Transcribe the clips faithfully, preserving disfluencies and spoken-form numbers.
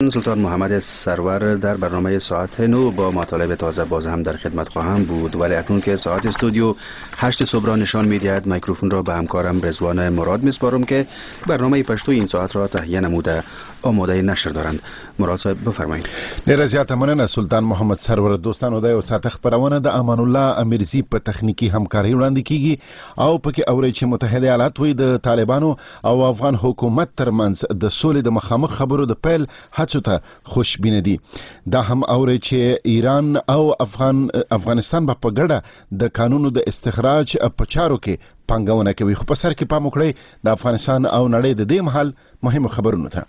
سلطان محمد سرور در برنامه ساعت نو با مطالب تازه باز هم در خدمت خواهم بود، ولی اکنون که ساعت استودیو هشت صبح را نشان می‌دهد میکروفون را به همکارم رضوان مراد میسپارم که برنامه پشتو این ساعت را تهیه نموده آماده نشر دارند. مراد صاحب بفرمایید. ډیره زیاته مننه سلطان محمد سرور. دوستانو د یو ساعت خبرونه د امان الله امیرزی په تخنیکی همکاري وړاندې کیږي او پکې اوري چې متحده ایالات وی د طالبانو او افغان حکومت ترمنځ د سولې د مخامخ خبرو د پیل هڅو ته خوشبینه دي. دا هم اوري چې ایران او افغان افغانستان په ګډه د قانونو د استخراج په چارو کې پنګونه کوي. خو په سر کې پام وکړئ د افغانستان او نړۍ د دې مهال مهمه خبرونه ته.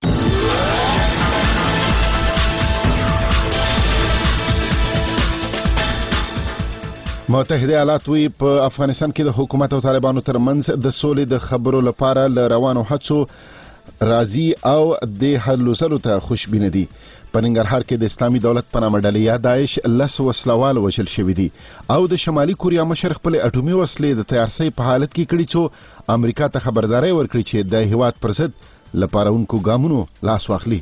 متحده ایالات وی په افغانستان کې د حکومت او طالبانو ترمنځ د سولې د خبرو لپاره ل روانو هڅو راضي او د حل وسلو ته خوشبینه دي. په ننګرهار کې د اسلامي دولت په نامه ډلې یا داعش لس وسلوال وژل شوي دي او د شمالي کوریا مشر خپل اټومي وسلې د تیارسۍ په حالت کې کړي څو امریکا ته خبرداري ورکړي چې د هیواد پر ضد لپاره اونکو ګامونو لاس واخلي.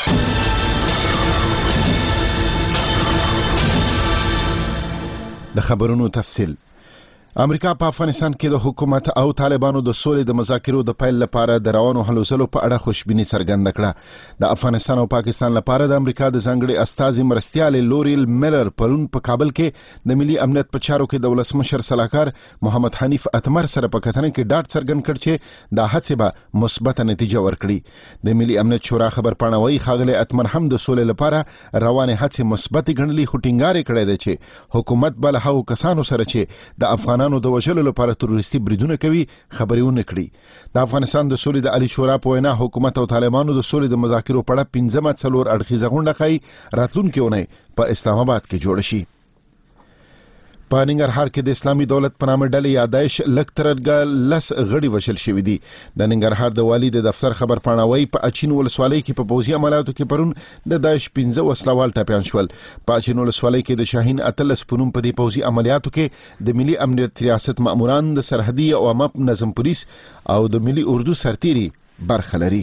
د خبرونو تفصیل. امریکا په افغانستان کې د حکومت او طالبانو د سولې د مذاکرو د پیل لپاره د روانو حل وسلو په اړه خوشبیني څرګنده کړه. د افغانستان او پاکستان لپاره د امریکا د ځانګړي استازي مرستیال لوریل میلر پرون په کابل کې د ملي امنیت په چارو کې د ولسمشر صلاحکار محمد حنیف اتمر سره په کتنه کې ډاډ څرګند کړ چې د هڅې به مثبت نتیجه ورکړي. د ملي امنیت شورا خبرپاڼه وايي ښاغلی اتمر هم د سولې لپاره روانه هڅې مثبت ګڼلې، خو ټینګار کړی دی چې حکومت به له هغو کسانو سره چې د افغانانو د وژلو لپاره تروریستي بریدونه کوي خبرې ونه کړي. د افغانستان د سولې د عالی شورا په وینا حکومت او طالبانو د سولې د مذاکرو په اړه پنځمه څلور اړخیزه غونډه ښایي راتلونکې اونۍ په اسلام آباد کې جوړه شي. په ننګرهار کې د اسلامي دولت په نامه ډلې یا داعش لږ ترلږه لس غړي وژل شوي دي. د ننګرهار د والي د دفتر خبرپاڼه وايي په اچین ولسوالۍ کې په پوځي عملیاتو کې پرون د داعش پنځه وسلوال ټپیان شول. په اچین ولسوالۍ کې د شاهین اتلس په نوم په دې پوځي عملیاتو کې د ملي امنیت ریاست ماموران، د سرحدي او عامه نظم پولیس او د ملي اردو سرتیري برخه لري.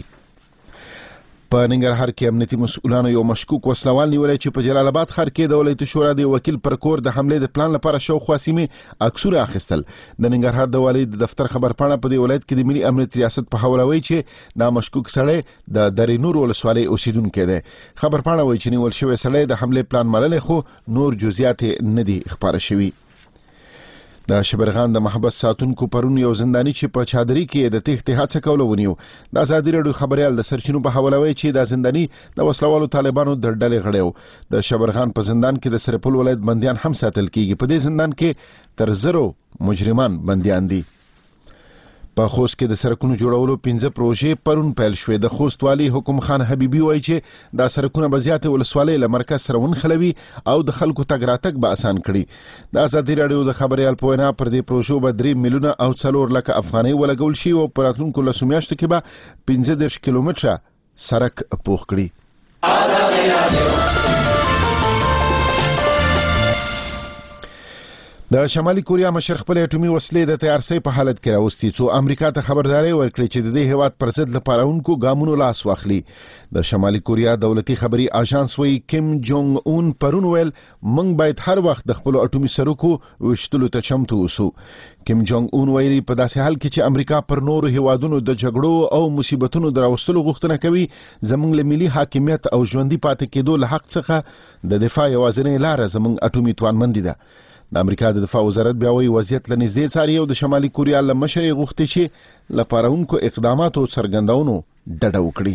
په ننګرهار کې امنیتي مسؤلانو یو مشکوک وسلوال نیولای چې په جلال آباد ښار کې د ولایت شورا د وکیل پر کور د حملې د پلان لپاره شاوخوا سیمې عکسونه اخیستل. د ننګرهار د والي د دفتر خبرپاڼه په دې ولایت کې د ملي امنیت ریاست په حواله وایي چې دا مشکوک سړی د درې نور ولسوالۍ اوسیدونکی دی. خبرپاڼه وایي چې نیول شوی سړی د حملې پلان منلی، خو نور جزئیات نه دي خپاره شوي. د شبرغان د محبس ساتونکو پرون یو زنداني چې په چادري کې د تېښتې هڅه کوله ونیو. د ازادي راډیو خبریال د سرچینو په حواله وایي چې دا زنداني د وسلوالو طالبانو د ډلې غړی و. د شبرغان په زندان کې د سرپل ولایت بندیان هم ساتل کیږي. په دې زندان کې تر زرو مجرمان بندیان دي. په خوست کې د سړکونو جوړولو پنځه پروژې پرون پیل شوې. د خوست والي حکم خان حبیبي وایي چې دا سړکونه به زیاتې ولسوالۍ له مرکز سره ونښلوي او د خلکو تګ راتګ به اسان کړي. د ازادي راډیو د خبریال په وینا پر دې پروژو به درې میلیونه او څلور لکه افغانۍ ولګول شي او په راتلونکو لسو میاشتو کې به پنځه دېرش کیلومتره سړک پوخ کړي. د شمالي کوریا مشر خپل اټومي وسلې د تیارسۍ په حالت کې راوستي څو امریکا ته خبرداري ورکړي چې د دې هیواد پر ضد لپاره اونکو ګامونو لاس واخلي. د شمالي کوریا دولتي خبري آژانس وایي کیم جونګ اون پرون ویل موږ باید هر وخت د خپل اټومي سرکو وشتلو ته چمتو اوسو. کیم جونګ اون ویلي په داسې حال کې چې امریکا پر نورو هیوادونو د جګړو او مصیبتونو د راوستلو غوښتنه کوي، زموږ له ملي حاکمیت او ژوندي پاتې کېدو له حق څخه د دفاع یوازینۍ لاره زموږ اټومي توانمندي ده. د امریکا د دفاع وزارت بیا وایي وضعیت له نږدې څاري او د شمالي کوریا له مشر یې غوښتي چې له پارونکو اقداماتو څرګندونو ډډه وکړي.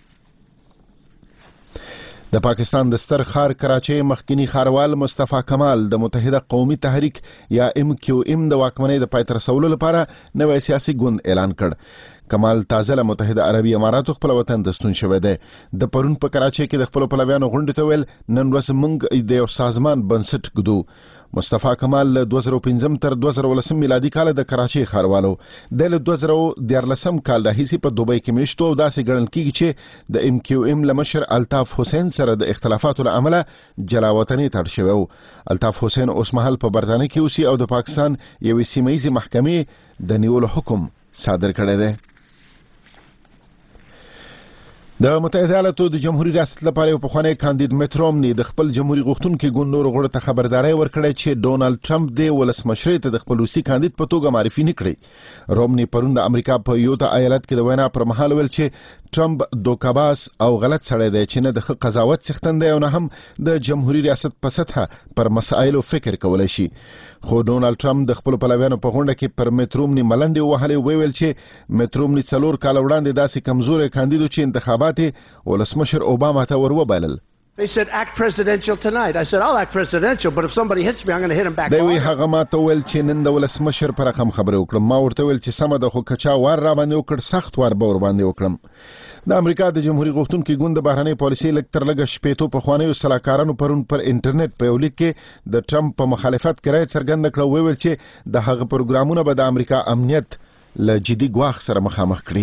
د پاکستان د ستر ښار کراچۍ مخکنی ښاروال مصطفی کمال د متحده قومي تحریک یا ام کیو ام د واکمنۍ د پای ته رسولو لپاره نوی سیاسي ګوند اعلان کړ. کمال تازه له متحده عربي اماراتو خپل وطن ته ستون شوی دی. د پرون په کراچۍ کې د خپل پلویانو غونډې ته ویل نن ورځ موږ د یو سازمان بنسټ ږدو. مصطفی کمال له دوه زره پنځم تر دوه زره ولسم میلادي کال د کراچۍ ښاروالو. د له دوه زره دیارلسم کال راهیسې په دوبۍ کې میشتو او داسې ګڼل کیږي چې د ام کیو ام له مشر الطاف حسین سره د اختلافاتو له امله جلا وطنۍ ته اړ شوی و. الطاف حسین اوس مهال په برطانیه کې اوسي او د پاکستان یوې سیمه ییزې محکمې د نیولو حکم صادر کړی دی. د متحده ایالاتو د جمهوریت ریاست لپاره یو پخوانی کاندید میټ رومني د خپل جمهوریت غوښتونکو ګوند نور غړو ته خبرداري ورکړه چې ډونالد ټرمپ د ولسمشر ته د خپل روسي کاندید په توګه معرفي نکړي. رومني پرون د امریکا په یوتا ایالت کې د وینا پر مهال ویل چې ټرمپ دوکاباز او غلط سړی دی چې نه د قضاوت څښتن دی او نه هم د جمهوریت ریاست په سطحه پر مسایلو فکر کولای شي. خو ډونالد ټرمپ د خپل پلویانو په غونډه کې پر میټ رومني ملنډي وهلې ویل چې میټ رومني څلور کال وړاندې داسې کمزوري کاندید چې انتخابات ولسمشر اوباما ته وروبلل. They said act presidential tonight. I said I'll act presidential, but if somebody hits me I'm going to hit him back. دی وی هغه ما ته ویل چې نن د ولسمشر پر رقم خبرې وکړم. ما ورته ویل چې سم د خو کچا وار را باندې وکړ سخت وار به ور باندې وکړم. د امریکا د جمهوریت غوښتونکو ګوند د بهرنۍ پالیسۍ لکتر لګ شپېتو په خوانیو سلاکارانو پرون پر انټرنیټ په یو لیک کې د ټرمپ په مخالفت کرای څرګند کړو ویل چې د هغه پروګرامونه به د امریکا امنیت له جدي ګواښ سره مخامخ کړي.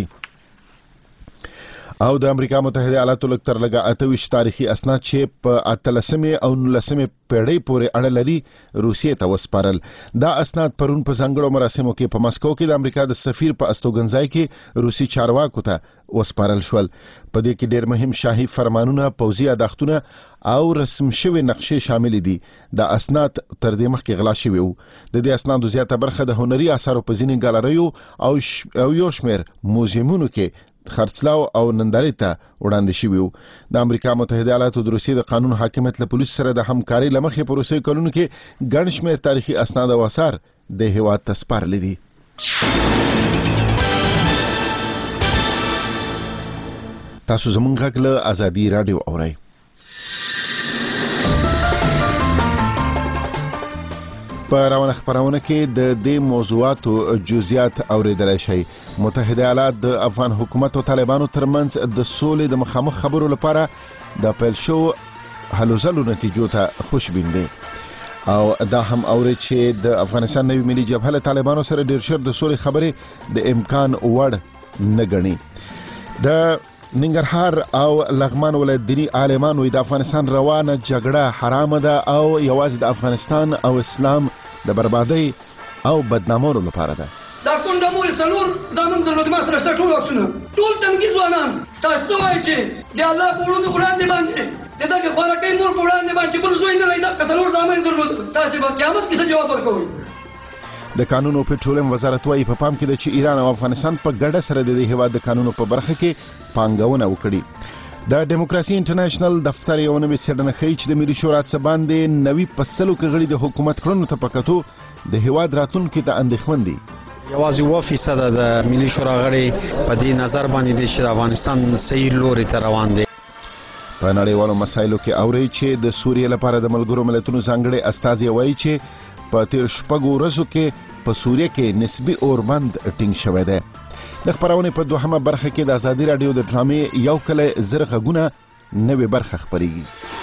او د امریکا متحده ایالاتو لکتر لګ اتويش تاریخي اسناد چې په اتلسمه او نولسمه پیړۍ پورې اړه لري روسیې ته وسپارل. دا اسناد پرون په ځانګړو مراسمو کې په مسکو کې د امریکا د سفیر په استوګنځای کې روسي چارواکو ته وسپارل شول. په دې کې ډېر مهم شاهي فرمانونه، پوځي یادښتونه او رسم شوی نقشې شامل دي. دا اسناد تر دې مخکې غلا شوي وو. د دې اسنادو زیاته برخه د هنري اثارو په ځینې ګالریو او ش... او یو شمېر موزیمونو کې خرڅلاو او نندارې ته وړاندې شوي وو. د امریکا متحده ایالاتو د روسیې د قانون حاکمیت له پولیس سره د همکارۍ له مخې په روسي کلونو کې ګڼ شمېر تاریخي اسناد او آثار د هېواد ته سپارلي دي. تاسو زموږ غږ له ازادي رادیو اورئ. په روانه خبرونه کې د دې موضوعاتو جزئیات اوریدلای شئ. متحده ایالات د افغان حکومت او طالبانو ترمنځ د سولې د مخامخ خبرو لپاره د پیل شو هلو ځلو نتیجو ته خوشبین دي. او دا هم اوري چې د افغانستان نوی ملي جبهه له طالبانو سره ډیر شر د سولې خبرې د امکان وړ نه ګڼي. د ننګرهار او لغمان ولایت دینی عالمان وي د افغانستان روانه جګړه حرام ده او یوازې د افغانستان او اسلام د بربادۍ او بدنامولو لپاره ده. دا کونډه مور څلور زمون ضرورت راشته ټول وختونه ټول تنګي ځوانان تاسو وایي چې د الله په وړاندې وړاندې باندې دغه خوراکي مور په وړاندې باندې بل زوی نه لایدا څلور زمون ضرورت تاسو به قیامت کې جواب ورکوئ. د قانون او پټرولیم وزارت وايي په پام کې د چې ایران او افغانستان په ګډه سره د دې هیواد د قانونو په برخه کې پانګونه وکړي. د ډیموکراسي انټرنیشنل دفتر یو نوې څېړنه ښیي چې د ملي شورا څخه باندې نوي پسلو کې غړي د حکومت کړنو ته پکاتو د هیواد راتلونکي ته اندېښمن دي. یوازې اووه فیصده د ملي شورا غړي په دې نظر باندې دي چې د افغانستان صحیح لوري ته روان دي. په نړیوالو مسایلو کې اوري چې د سوریې لپاره د ملګرو ملتونو ځانګړي استازي وایي چې په تیر شپږو ورځو کې په سوریه کې نسبی اوربند ټینګ شوی دی. د خبرونې په دوهمه برخه کې د ازادي رادیو د ډرامې یو کله زر غږونه نوې برخه خبرېږي.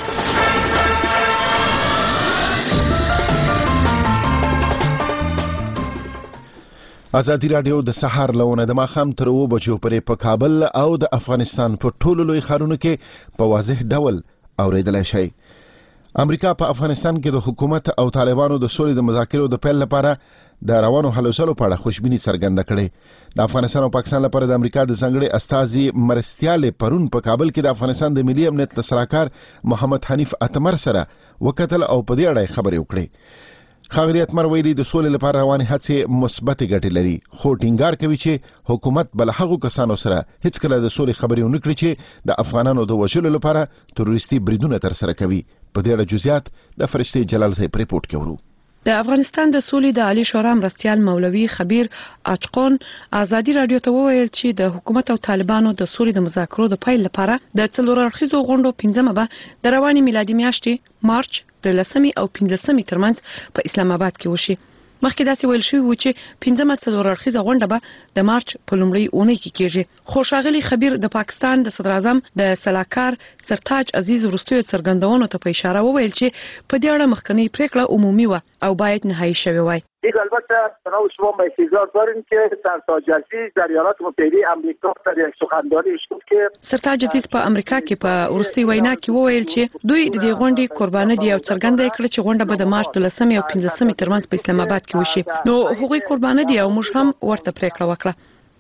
ازادي رادیو د سحر لونه د ماخام تر اوه بجو پورې په کابل او د افغانستان په ټولو لوی ښارونو کې په واضح ډول اوریدلای شئ. امریکا په افغانستان کې د حکومت او طالبانو د سولې د مذاکرو د پیل لپاره د روانو هلو ځلو په اړه خوشبیني څرګنده کړې. د افغانستان او پاکستان لپاره د امریکا د ځانګړي استازي مرستیال پرون په کابل کې د افغانستان د ملي امنیت سلاکار محمد حنیف اتمر سره وکتل او په دې اړه خبرې وکړې. ښاغلي اتمر ویلي د سولې لپاره روانې هڅې مثبتې ګټې لري، خو ټینګار کوي چې حکومت بل هغو کسانو سره هیڅکله د سولې خبرې ونه کړي چې د افغانانو د وژلو لپاره تروریستي بریدونه ترسره کوي. په دې اړه جزئیات د فرشتي جلال صاحب ریپورت کې ورو. د افغانستان د سولې د عالی شورا مرستیال مولوي خبیر اچقون ازادي رادیو ته وویل چې د حکومت او طالبانو د سولې د مذاکرو د پیل لپاره د څلور اړخیزو غونډو پنځمه به د رواني میلادي میاشتې مارچ د لسمې او پنځلسمې ترمنځ په اسلام آباد کې وشي. مخکې داسې ویل شوی و چې پنځمه څلور اړخیزه غونډه به د مارچ په لومړۍ اونۍ کې کېږي. خو ښاغلي خبیر د پاکستان د صدر اعظم د سلاکار سرتاج عزیز وروستیو څرګندونو ته په اشاره وویل چې په دې اړه مخکنی پریکړه عمومي و او باید نهایی شوی وای. دیگه البته برای شما انتظار داریم که سرتاج عزیز در ایالات متحده آمریکا در یک سخنرانی گفت که سرتاج عزیز په امریکا کې په ورستي وینا کې وویل چې دوی د دې غونډې قرباني دي او څرګنده کړ چې غونډه به د مارچ د لسمې او پنځلسمې ترمنځ په اسلام آباد کې وشي. نو هغوی قرباني دي او موږ هم ورته پریکړه وکړه.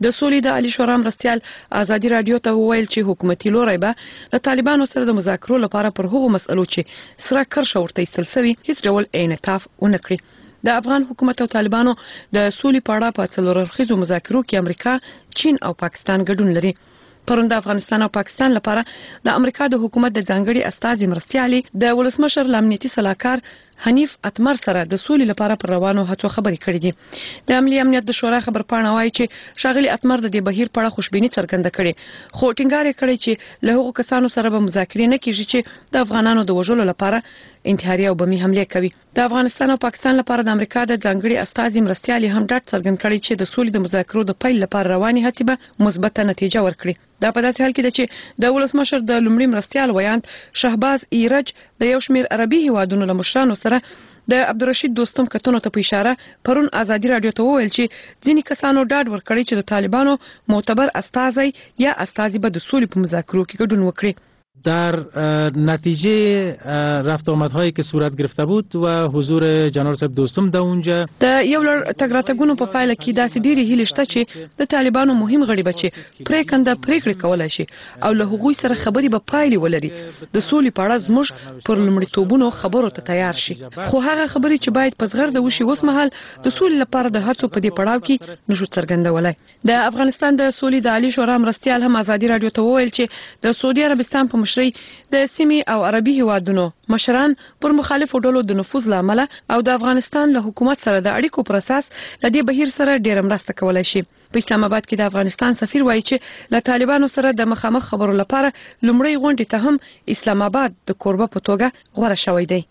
د سولې د عالی شورا مرستیال ازادي رادیو ته وویل چې حکومتي لوري به له طالبانو سره د مذاکرو لپاره پر هغو مسلو چې سره کرښه ورته ایستل شوی هیڅ ډول انعطاف ونه کړي د افغان حکومت او طالبانو د سولې په اړه په څلور اړخیزو مذاکرو کې امریکا، چین او پاکستان ګډون لري. پرون د افغانستان او پاکستان لپاره د امریکا د حکومت د ځانګړي استازي مرستيالي د ولسمشر لامنیتي صلاحکار حنیف اتمر سره د سولې لپاره پر روانو هڅو خبرې کړې دي. د عملی امنیت د شورا خبرپاڼه وايي چې شاغلي اتمر د دې بهیر په اړه خوشبیني څرګنده کړې، خو ټینګار یې کړی چې له هغو کسانو سره به مذاکرې نه کیږي چې د افغانانو د وژلو لپاره انتحاري او بمي حمله کوي. د افغانستان او پاکستان لپاره د امریکا د ځانګړي استازي مرستيالي هم ډاډ څرګند کړی چې د سولې د مذاکرو د پیل لپاره رواني هڅې به مثبته نتیجه ورکړي. دا په داسې حال کې ده چې د ولسمشر د لومړي مرستيال ویاند شهباز ایرج د یو شمېر عربي هیوادونو له مشرانو سره د عبدالرشید دوستم کتونو ته په اشاره پرون ازادي رادیو ته وویل چې ځینې کسانو ډاډ ورکړی چې د طالبانو معتبر استازی یا استازی به د سولې په مذاکرو کې ګډون وکړي. در نتیجه رفت آمدهایی که صورت گرفته بود و حضور جنرال صاحب دوستم در اونجا د یو لړ تګ راتګونو په پایله کې داسې ډېرې هیلې شته چې د طالبانو مهم غړي به چې پریکنده پریکړې کولای شي او له هغوی سره خبرې به پایلې ولري. د سولې په اړه زموږ پر لومړیتوبونو خبرو ته تیار شي، خو هغه خبرې چې باید په زغرده وشي اوس مهال د سولې لپاره د هڅو په دې پړاو کې نشو څرګندولای. د افغانستان د سولې د عالی شورا مرستيال هم ازادي رادیو ته وویل چې د سعودي عربستان په مشرۍ د سیمې او عربي هیوادونو مشران پر مخالفو ډلو د نفوذ لامل او د افغانستان له حکومت سره د اړیکو پر اساس لدې بهیر سره ډېر مرسته کولای شي. په اسلام آباد کې د افغانستان سفیر وایي چې له طالبانو سره د مخامخ خبرو لپاره لومړی غونډې ته هم اسلام آباد د کوربه په توګه غوړه شوی دی.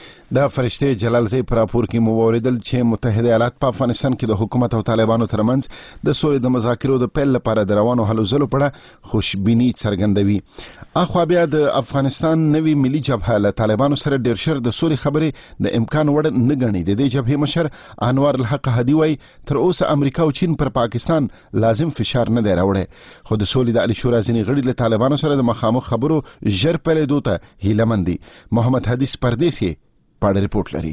د فرشته جلال زی پر راپور کې مو اوریدل چې متحده ایالات په افغانستان کې د حکومت او طالبانو ترمنځ د سولې د مذاکرو د پیل لپاره د روانو هلو ځلو په اړه خوشبیني څرګندوي. اخوا بیا د افغانستان نوی ملي جبهه له طالبانو سره ډیر شر د سولې خبرې د امکان وړ نه ګڼي. د دې جبهې مشر انوار الحق هدي وایي تر اوسه امریکا او چین پر پاکستان لازم فشار نه دی راوړی، خو د سولې د عالی شورا ځینې غړي له طالبانو سره د مخامخ خبرو ژر پیلېدو ته هیله مند دي. محمد حدیث پردیسی پاړه رپورټ لري.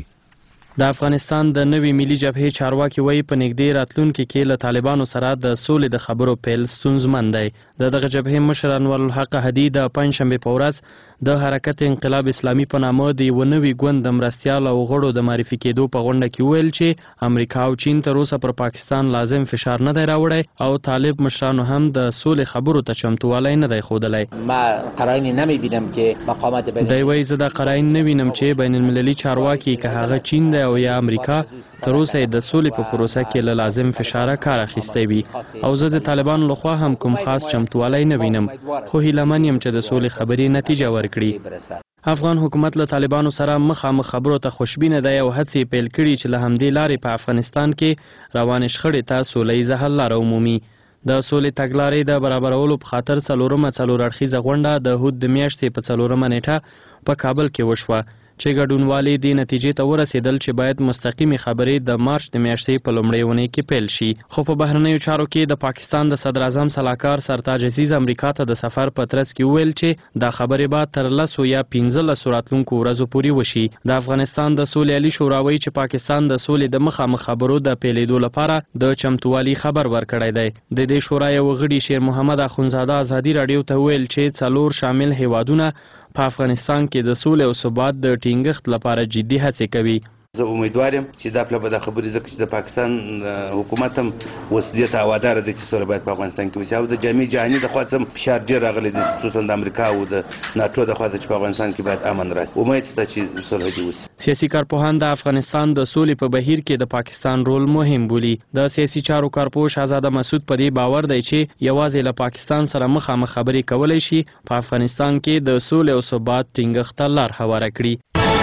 د افغانستان د نوې ملي جبهې چارواکي وایي په نږدې راتلونکي کې له طالبانو سره د سولې د خبرو پیل ستونزمن دی. د دغه جبهې مشر انور الحق هدي د پنځشنبې په ورځ د حرکت انقلاب اسلامي په نامه د یو نوي ګوند د مرستیال او غړو د معرفي کېدو په غونډه کې ویل چې امریکا او چین تر اوسه پر پاکستان لازم فشار نه دی راوړی او طالب مشرانو هم د سولې خبرو ته چمتووالی نه دی ښودلی. ما قرائن نمیبینم که مقامات بین دی وایي زه دا قرائن نه وینم چې بین المللي چارواکي که هغه چین دی او یا امریکا تر اوسه د سولې په پروسه کې له لازم فشاره کار اخیستی وي او زه د طالبانو لخوا هم کوم خاص چمتووالی نه وینم، خو هیلهمن یم چې د سولې خبرې نتیجه ورکړي. افغان حکومت له طالبانو سره مخامخ خبرو ته خوشبینه دی او هڅې پیل کړي چې له همدې لارې په افغانستان کې روانې شخړې ته سوله ییزه حل لاره ومومي. د سولې تګلارې د برابرولو په خاطر څلورمه څلور اړخیزه غونډه د هود د میاشتې په څلورمه نیټه په کابل کې وشوه چې ګډونوالي دې نتیجې ته ورسېدل چې باید مستقیمي خبرې د مارچ د میاشتې په لومړۍ اونۍ کې پیل شي. خو په بهرنیو چارو کې د پاکستان د صدر اعظم سلاکار سرتاج عزیز امریکا ته د سفر په ترڅ کې وویل چې دا خبرې به تر لسو یا پنځلسو راتلونکو ورځو پورې وشي. د افغانستان د سولې عالی شورا وایي چې پاکستان د سولې د مخامخ خبرو د پیلېدو لپاره د چمتووالي خبر ورکړی دی. د دې شورا یو غړي شیر محمد اخونزاده ازادي رادیو ته ویل چې څلور شامل هیوادونه په افغانستان کې د سولې او ثبات د ټینګښت لپاره جدي هڅې کوي. زه امیدوار یم چې دا پله به د خبرې ځکه چې د پاکستان حکومت هم اوس دې ته هواداره دی چې سوله باید په افغانستان کې وشي او د جامع جهاني د خوا څخه فشار ډېر راغلی دی خصوصا د امریکا او د ناټو د خوا څخه چې په افغانستان کې باید امن راشي. امید شته چې صلح دې وشي. سیاسي کارپوهان د افغانستان د سولې په بهیر کې د پاکستان رول مهم بولي. د سیاسي چارو کارپوه شهزاده مسعود په دې باور دی چې یوازې له پاکستان سره مخامخ خبرې کولی شي په افغانستان کې د سولې او ثبات ټینګښت ته لار هواره کړي.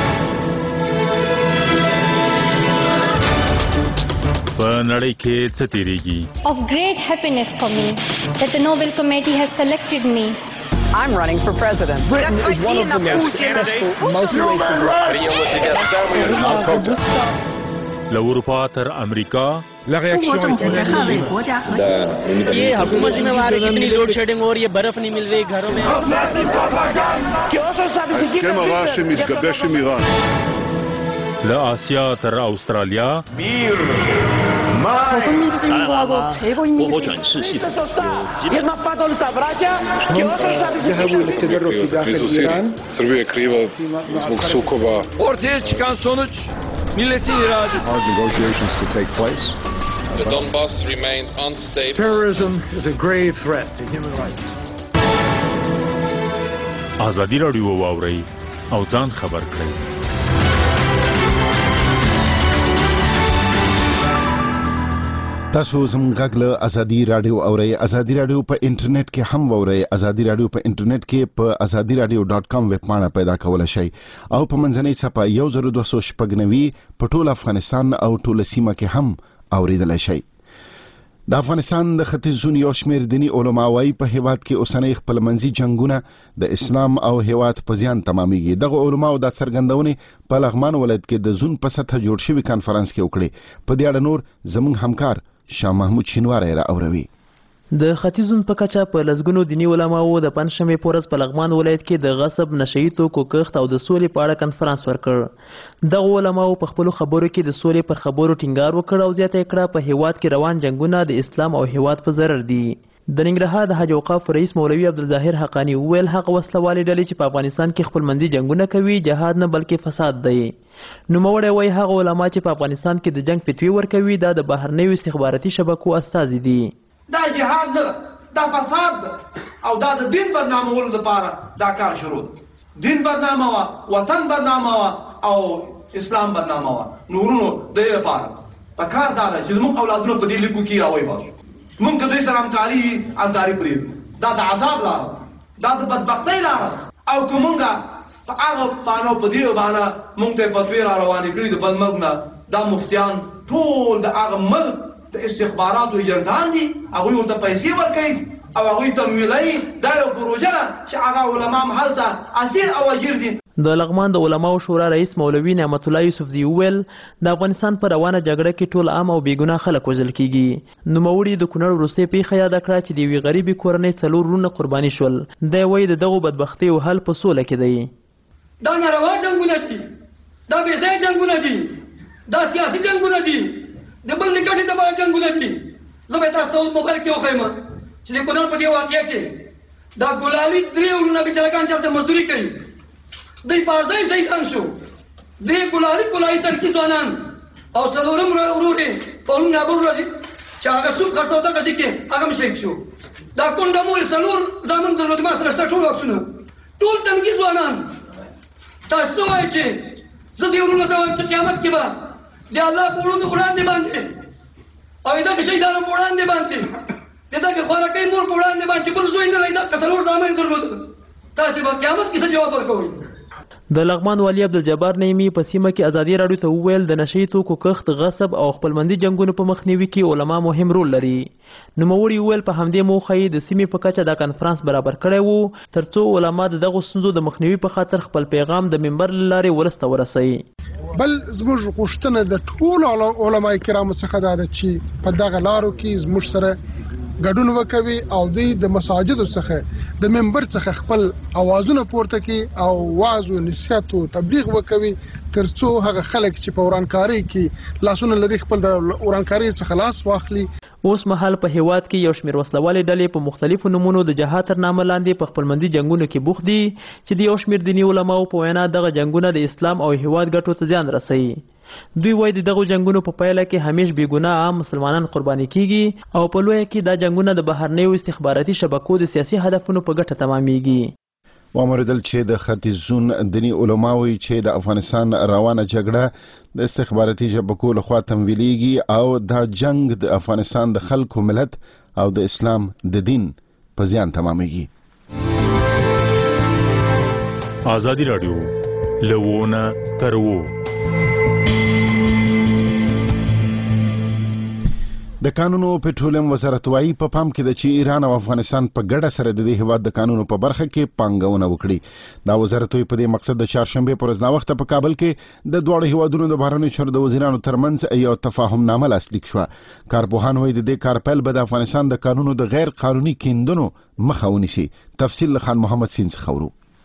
په نړۍ کې څه تیریږي؟ Of great happiness for me that the Nobel Committee has selected me. I'm running for president. Britain is one of the most successful multiracial له اروپا تر امریکا لا reaction ये हुकूमत जिम्मेवार है कितनी load shedding हो रही है, बर्फ नहीं मिल रही घरों में. ההסכם הרע שמתגבש עם איראן. לאסיה תר אוסטרליה מיר 朝鲜民主人民共和国최고인민대회 我转世系统有基本。 Srbija je kriva zbog sukoba. Ortaya çıkan sonuç milletin iradesi. Hard negotiations to take place. The Donbass remained unstable. Terrorism is a grave threat to human rights. ازادي راډیو واوري او ځان خبر کړئ. تاسو زموږ غږ له ازادي راډیو اورئ. ازادي راډیو په انټرنیټ کې هم واورئ. ازادي راډیو په انټرنیټ کې په ازادي راډیو ډاټ کام ویب پاڼه پیدا کولای شئ او په منځنۍ صفحه یو زر دوه سوه شپږ نوي په ټول افغانستان او ټول سیمه کې هم اوریدلای شئ. د افغانستان د ختیځون یو شمېر دیني علما وايي په هیواد کې اوسنۍ خپلمنځي جنګونه د اسلام او هیواد په زیان تمامیږي. دغه علماو د څرګندونې په لغمان ولایت کې د زون په سطحه جوړ شوي کانفرنس کې وکړي. په دې اړه نور زموږ همکار شاه محمود شینواری را اوروي. د ختیځون په کچه په لسګونو دیني علماو د پنځشنبې په ورځ په لغمان ولایت کې د غصب، نشهیي توکو کښت او د سولې په اړه کنفرانس ورکړ. دغو علماو په خپلو خبرو کې د سولې پر خبرو ټینګار وکړ او زیاته یې کړه په هیواد کې روان جنګونه د اسلام او هیواد په ضرر دي. د ننګرهار د حج اوقاف رئیس مولوي عبدالظاهر حقانی وویل هغه وسلوالې ډلې چې په افغانستان کې خپلمنځي جنګونه کوي جهاد نه بلکې فساد دی. نوموړی وایي هغه علما چې په افغانستان کې د جنګ فتوی ورکوي دا د بهرنیو استخباراتي شبکو استازي دي. دا جهاد نه دا فساد ده او دا د دین بدنامولو لپاره دا کار شروع ده. دین بدنامه وه، وطن بدنامه وه او اسلام بدنامه وه. نورونو د دې لپاره په کار دا ده چې زموږ اولادونه په دې لیکو کې راوباسو. موږ د دوی سره همکاري همکاري پرېږدو. دا د عذاب لاره دا د بدبختۍ لاره او که موږ په هغه بانه په دې بانه موږ ته فتوې را روانې کړي د بل ملک نه دا مفتیان ټول د هغه ملک د استخباراتو ایجنټان دي. هغوی ورته پیسې ورکوي او هغوی تمویلوي. دا یو پروژه ده چې هغه علما هم هلته اسیر او اجیر دي. د لغمان د علماو شورا رئیس مولوي نعمت الله یوسفزي وویل د افغانستان په روانه جګړه کې ټول عام او بېګناه خلک وژل کیږي. نوموړي د کونړ وروستۍ پیښه یاده کړه چې د یوې غریبې کورنۍ څلور وروڼه قرباني شول. دی وایي د دغو بدبختیو حل په سوله کې دی. دا ناروا جنګونه دي، دا بې ځایه جنګونه دي، دا سیاسي جنګونه دي، د بل د ګټې لپاره جنګونه دي. زه به تاسو ته اوس موبایل کې وښیم چې د کونړ په دې واقعه کې دا ګلالي درې وروڼه بېچارهګان چې هلته مزدوري کوي دوی په ازای شهیدان شو. درې ګلالي ګلالي تنکي ځوانان او څلورم ورور یې پرون نابل ورځ چې هغه سوپ خرڅ او دغسې کې هغه هم شهید شو. دا کونډه مور څلور زامن درلود ما سره شته ټول عکسونه ټول تنکي ځوانان. تاسو څه وایئ چې زه دې وروڼو ته وایم چې قیامت کې به د الله په وړاندې وړاندې باندې او د دغه شهیدانو په وړاندې باندې د دغه خوارکۍ مور په وړاندې باندې بل زوی نه لري دغه څلور زامن درلود تاسو به قیامت کې څه جواب ورکوئ؟ د لغمان والي عبدالجبار نعیمي په سیمه کې ازادي راډیو ته وویل د نشهیي توکو کښت، غصب او خپلمنځي جنګونو په مخنیوي کې علما مهم رول لري. نوموړي وویل په همدې موخه یې د سیمې په کچه دا کنفرانس برابر کړی و ترڅو علما د دغو ستونزو د مخنیوي په خاطر خپل پیغام د منبر له لارې ولس ته ورسوي. بل زموږ غوښتنه د ټولو علماء کرامو څخه دا ده چې په دغه لارو کې زموږ سره ګډون وکوي او دوی د مساجدو څخه د منبر څخه خپل اوازونه پورته کړي او وعظ او نصیحت او تبلیغ وکوي ترڅو هغه خلک چې په ورانکاري کې لاسونه لري خپل د ورانکاري څخه لاس واخلي. اوس مهال په هیواد کې یو شمېر وسلوالې ډلې په مختلفو نومونو د جهاد تر نامه لاندې په خپلمنځي جنګونو کې بوخت دي چې د یو شمېر دیني علماو په وینا دغه جنګونه د اسلام او هیواد ګټو ته زیان رسوي. دوی وایي د دغو جنګونو په پایله کې همیش بېګناه عام مسلمانان قرباني کیږي او په لویه کې دا جنګونه د بهرنیو استخباراتي شبکو د سیاسي هدفونو په ګټه تمامیږي. وامردل چې د ختیځون دیني علماوي چې د افغانستان روانه جګړه د استخباراتي شبکو لخوا تمویلیږي او دا جنگ د افغانستان د خلکو ملت او د اسلام د دین په زیان تمامیږي. ازادي راډیو لوونه ترو د قانونو پټرولیم وزارت وايي په پام کې د چې ایران او افغانستان په ګډه سره د دې هیواد د قانونو په برخه کې پانګونه وکړي. دا وزارت په دې مقصد د چهارشنبه پر ورځ ناوخته په کابل کې د دوه هیوادونو د بهرنیو چارو د وزیرانو ترمنځ یو تفاهم نامه لاسلیک شو. کارپوهان وايي د دې کار پیل به د افغانستان د قانونو د غیر قانوني کیندنو مخه ونیسي. تفصیل خان محمد سین خورو.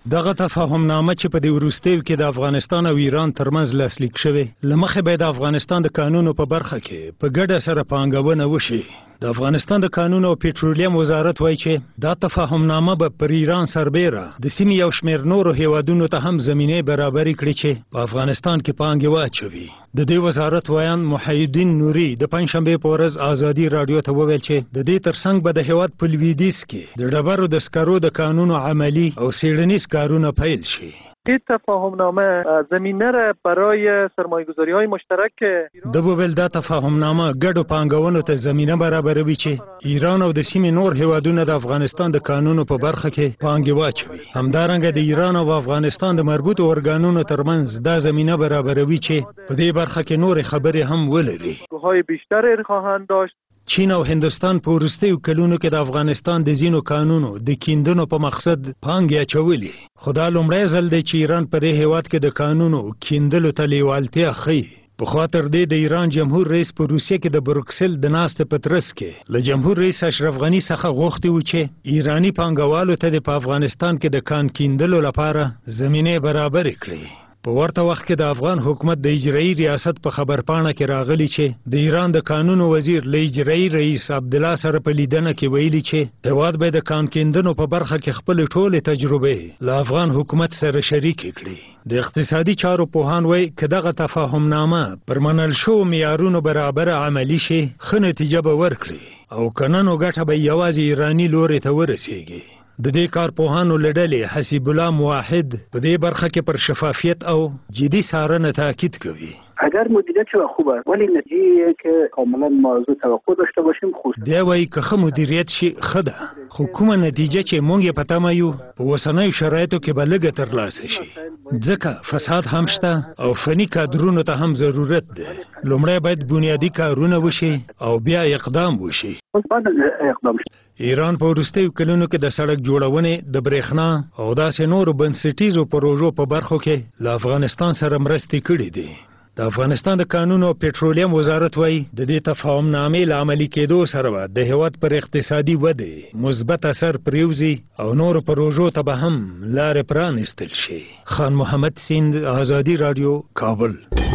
دغه تفاهمنامه چې په دې وروستیو کې د افغانستان او ایران ترمنځ لاسلیک شوې لمخې به د افغانستان د قانونو په برخه کې په ګډه سره پانګونه وشي. د افغانستان د قانون او پېټرولیم وزارت وایي چې دا تفاهمنامه به پر ایران سربېره د سیمې یو شمېر نورو هیوادونو ته هم زمینه برابرې کړي چې په افغانستان کې پانګې واچوي. د دې وزارت ویان محیدین نوري د پنځشنبې په ورځ ازادي رادیو ته وویل چې د دې ترڅنګ به د هیواد په لویدیځ کې د ډبرو د سکرو د قانونو عملی او څېړنیز کارونه پیل شي. این تفاهمنامه زمینه را برای سرمایه‌گذاری‌های مشترک د بوبل دا تفاهمنامه ګډو پانګونو ته زمینه برابروي چې ایران او د سیمې نور هیوادونه د افغانستان د قانونو په برخه کې پانګې واچوي. همدارنګه د ایران او افغانستان د مربوطو ارګانونو ترمنځ دا زمینه برابروي چې په دې برخه کې نور خبرې هم ولري. های بیشتر خواهند داشت. چین او هندستان په وروستیو کلونو کې د افغانستان د ځینو قانونو د کیندنو په مقصد پانګې اچولې. خو دا لومړی ځل دی چې ایران په دې هیواد کې د قانونو کیندلو ته لیوالتیا ښیي. پخوا تر دې د ایران جمهور رئیس په روسیه کې د بروکسل د ناستې په ترڅ کې له جمهور رئیس اشرف غني څخه غوښتي و چې ایراني پانګوالو ته د په افغانستان کې د کان کیندلو لپاره زمینه برابرې کړي. په ورته وخت کې د افغان حکومت د اجرایي ریاست په خبرپاڼه کې راغلی چې د ایران د قانونو وزیر له اجرایي رئیس عبدالله سره په لیدنه کې ویلي چې هیواد به د کان کیندنو په برخه کې خپل ټولې تجربې له افغان حکومت سره شریکې کړي. د اقتصادي چارو پوهان وایي که دغه تفاهمنامه پر منل شوو معیارونو برابر عملي شي ښه نتیجه به ورکړي او که نه نو ګټه به یوازې ایراني لوري ته ورسیږي. د دې کارپوهانو له ډلې حسیب الله موحد په دې برخه کې پر شفافیت او جدي څارنه تاکید کوي. اگر مدیریت شو خوبه ولی نتیجه که کاملا موضوع توقع داشته باشیم خوب. دی وایي که ښه مدیریت شي ښه ده، خو کومه نتیجه چې مونږ یې په تمه یو په اوسنیو شرایطو کې به لږه ترلاسه شي، ځکه فساد هم شته او فني کادرونو ته هم ضرورت ده. لومړی باید بنیادي کارونه وشي او بیا اقدام وشي. اقدام شي. ایران په وروستیو کلونو کې د سړک جوړونې، د برېښنا او داسې نورو بنسټیزو پروژو په برخو کې له افغانستان سره مرستې کړې دي. د افغانستان د قانون او پېټرولیم وزارت وایي د دې تفاهمنامې له عملي کېدو سره به د هیواد پر اقتصادي ودې مثبت اثر پرېوځي او نورو پروژو ته به هم لارې پرانیستل شي. خان محمد سیند، ازادي راډیو، کابل.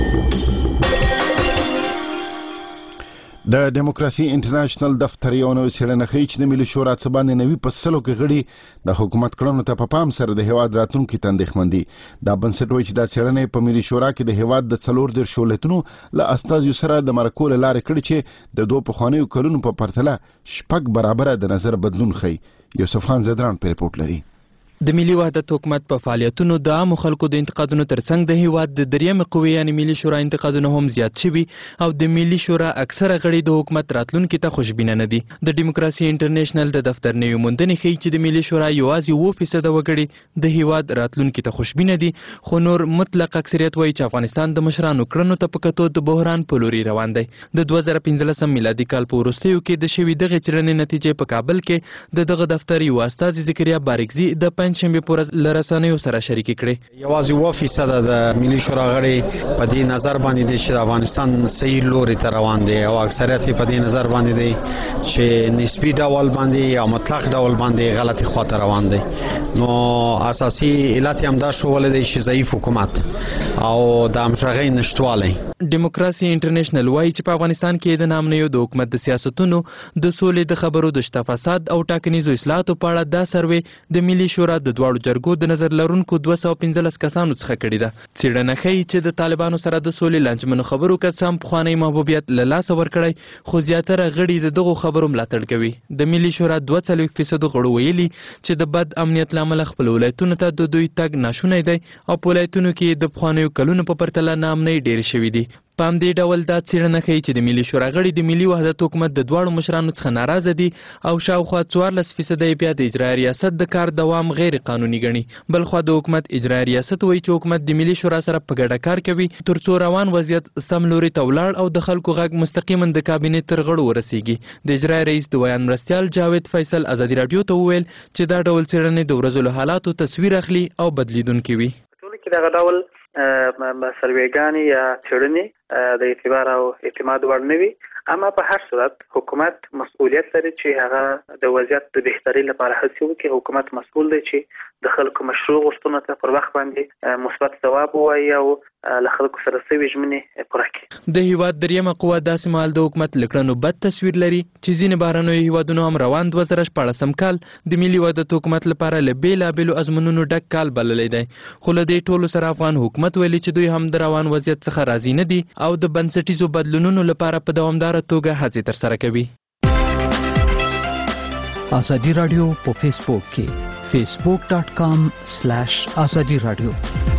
د ډیموکراسي انټرنیشنل دفتر یو نوې څېړنه ښیي چې د ملي شورا څه باندې نوي په سلو کې غړي د حکومت کړنو ته په پام سره د هیواد راتلونکي ته اندېښمن دي. دا بنسټ وایي چې دا څېړنه په ملي شورا کې د هیواد د څلور دېرش ولایتونو له استازیو سره د مرکو له لارې کړې چې د دوه پخوانیو کلونو په پرتله شپږ برابره د نظر بدلون ښیي. یوسف خان زدران په رپورټ لري. د ملي وحدت حکومت په فعالیتونو د عامو خلکو د انتقادونو ترڅنګ د هیواد د دریمې قوې یعنې ملي شورا انتقادونه هم زیات شوي او د ملي شورا اکثره غړي د حکومت راتلونکي ته خوشبینه نه دي. د ډیموکراسي انټرنیشنل د دفتر نوې موندنې ښیي چې د ملي شورا یوازې اووه فیصده وګړي د هیواد راتلونکي ته خوشبینه دي، خو نور مطلق اکثریت وایي چې افغانستان د مشرانو کړنو ته په کتو د بحران په لوري روان دی. د دوه زره پنځلسم میلادي کال په وروستیو کې د شوي دغې څېړنې نتیجې په کابل کې د دغه دفتر یو استازي ذکریا بارکزي د پنجشنبې په ورځ رسنیو سره شریک کړي. یوازې اووه فیصده د ملي شورا غړي په دې نظر باندې دي چې د افغانستان صحیح لوري ته روان دی او اکثریت په دې نظر باندې دی چې نسبی ډول باندې یا مطلق ډول باندې غلطي خواته روان دی. نو اساسي علت هم دا شوول دی چې ضعیف حکومت او د همغږۍ نشټوالی. ډیموکراسي انټرنیشنل وایي چې په افغانستان کې د نامنیو د حکومت د سیاستونو د سولې د خبرو د شته فساد او ټاکنیزو اصلاحاتو په اړه دا سروې د ملي شورا د دواړو جرګو د نظر لرونکو دوه سوه پنځلس کسانو څخه کړې ده. څېړنه ښیي چې د طالبانو سره د سولې لانجمنو خبرو که څه هم پخوانی محبوبیت له لاسه ورکړی، خو زیاتره غړي د دغو خبرو ملاتړ کوي. د ملي شورا دوه څلوېښت فیصدو غړو ویلي چې د بد امنیت له امله خپل ولایتونو ته د دوی تګ ناشونی دی او په ولایتونو کې د پخوانیو کلونو په پرتله ناامنۍ ډېرې شوي دي. په همدې ډول دا څېړنه ښیي چې د ملي شورا غړي د ملي وحدت حکومت د دواړو مشرانو څخه ناراضه دي او شاوخوا څوارلس فیصده یې بیا د اجرایي ریاست د کار دوام غیر قانوني ګڼي. بلخوا د حکومت اجرایي ریاست وایي چې حکومت د ملي شورا سره په ګډه کار کوي ترڅو روان وضعیت سم لوري ته ولاړ او د خلکو غږ مستقیما د کابینې تر غړو ورسیږي. د اجرایي رئیس د ویان مرستیال جاوید فیصل ازادي راډیو ته وویل چې دا ډول څېړنې د ورځو له حالاتو تصویر اخلي او بدلیدونکي وي. دغه ډول سروېګانې یا څېړنې د اعتبار او اعتماد وړ نه وي، اما په هر صورت حکومت مسؤلیت لري چې هغه د وضعیت د بهترۍ لپاره هڅې وکړي. حکومت مسؤل دی چې د خلکو مشروع غوښتنو ته پر وخت باندې مثبت ځواب ووایي او له خلکو سره سوي ژمنې پوره کړي. د هیواد دریمه قوه داسې مهال د حکومت له کړنو بد تصویر لري چې ځینې بهرنیو هیوادونو هم روان دوه زره شپاړسم کال د ملي وحدت حکومت لپاره له بېلابېلو ازمونونو ډک کال بللی دی، خو له دې ټولو سره افغان حکومت ویلي چې دوی هم د روان وضعیت څخه راضي نه دي او د بنسټیزو بدلونونو لپاره په دوامداره توګه هڅې ترسره کوي. ازادي رادیو په فیسبوک کې facebook dot com slash azadi radio.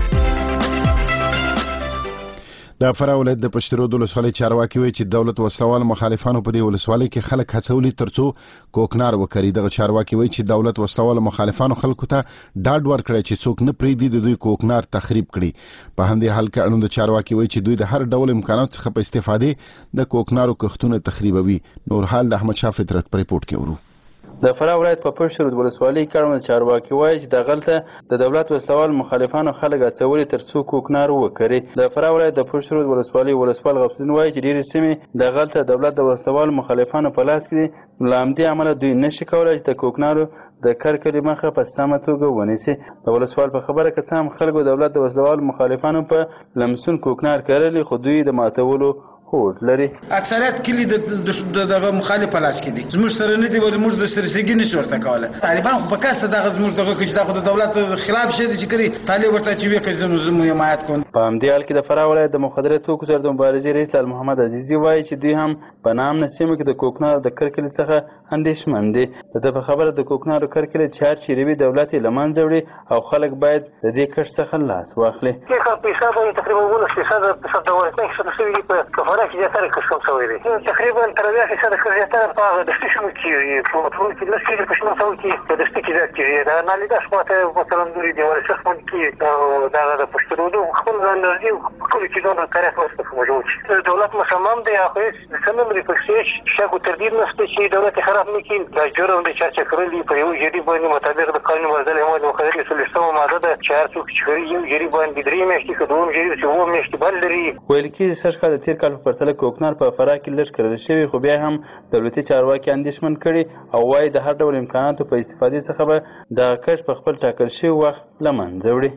د فراه ولایت د پشترود ولسوالۍ چارواکي وایي چې دولت وسلوال مخالفانو په دې ولسوالۍ کې خلک هڅولي ترڅو کوکنار وکړي. دغه چارواکي وایي چې دولت وسلوال مخالفانو خلکو ته ډاډ ورکړی چې څوک نه پرېږدي د دوی کوکنار تخریب کړي. په همدې حال کې اړوند چارواکي وایي چې دوی د هر ډول امکاناتو څخه په استفادې د کوکنارو کښتونه تخریبوي. نور حال د احمد شاه فطرت په ریپورت کې ورو. د فراه ولایت په پشترود ولسوالۍ کې اړوند چارواکي وایي چې دغلته د دولت وسلوال مخالفانو خلک هڅولي ترڅو کوکنار وکړي. د فراه ولایت د پشترود ولسوالۍ ولسوال غفصین وایي چې ډېرې سیمې دغلته دولت د وسلوال مخالفانو په لاس کې دي، له همدې امله دوی نشي کولی چې د کوکنارو د کرکلې مخه په سمه توګه ونیسي. د ولسوال په خبره که څه هم خلکو دولت د وسلوال مخالفانو په لمسون کوکنار کرلی، خو دوی د ماتولو هوډ لري. اکثریت کلی د دغه مخالف لاس کې دي، زموږ سره نه دی، ولې موږ د سرسګي نشو ورته کوله. طالبان خو په کاسته دغه زموږ دغه کې دغه د دولت خلاف شي چې کړي طالب ورته چې وی قزم زمو حمایت کوي. په همدې حال کې د فراه ولایت د مخدره توکو سره د مبارزې رئیس لال محمد عزیزي وایي چې دوی هم په نام نسیمه کې د کوکنار د کرکلې څخه اندېښمن دي. د په خبره د کوکنارو کرکلې چې هر چیرې وي دولت یې له منځه وړي او خلک باید د دې کښت څخه لاس واخلي. تقریبا ونص فیصد فیصد دولتنه کې شوي په کفاره کې زیاتره کښت شوی دی. تقریبا تر اویا فیصده کې زیاتره په دښتي سیمو کې په ټول کې لس کېږي په شنو سیمو کې په دښتي کې زیات کېږي. د نالیده خواته مثلا دوی د ورسخ باندې کې او دغه د پشترودو خپل انرژي کلي کې دونه کارت وسته موجود شي. دولت مصمم دی خو هیڅ سمم ریفلکسیش شک او تردید نشته چې دولت خراب نه کړي. دا جرم د چا چې کړی په یو جری باندې مطابق د قانون وضع مواد مخدره سلسله ماده ده چې هر څوک چې کړی یو جری باندې درې میاشتې کې دوه جری چې وو میاشتې بل لري. ویل کېږي سږ کال د تیر کال په پرتله کوکنار په فراه کې لږ کرل شوی، خو بیا هم دولتي چارواکي اندېښمن کړي او وايي د هر ډول امکاناتو په استفادې څخه به دغه کښت په خپل ټاکل شوي وخت له منځه وړي.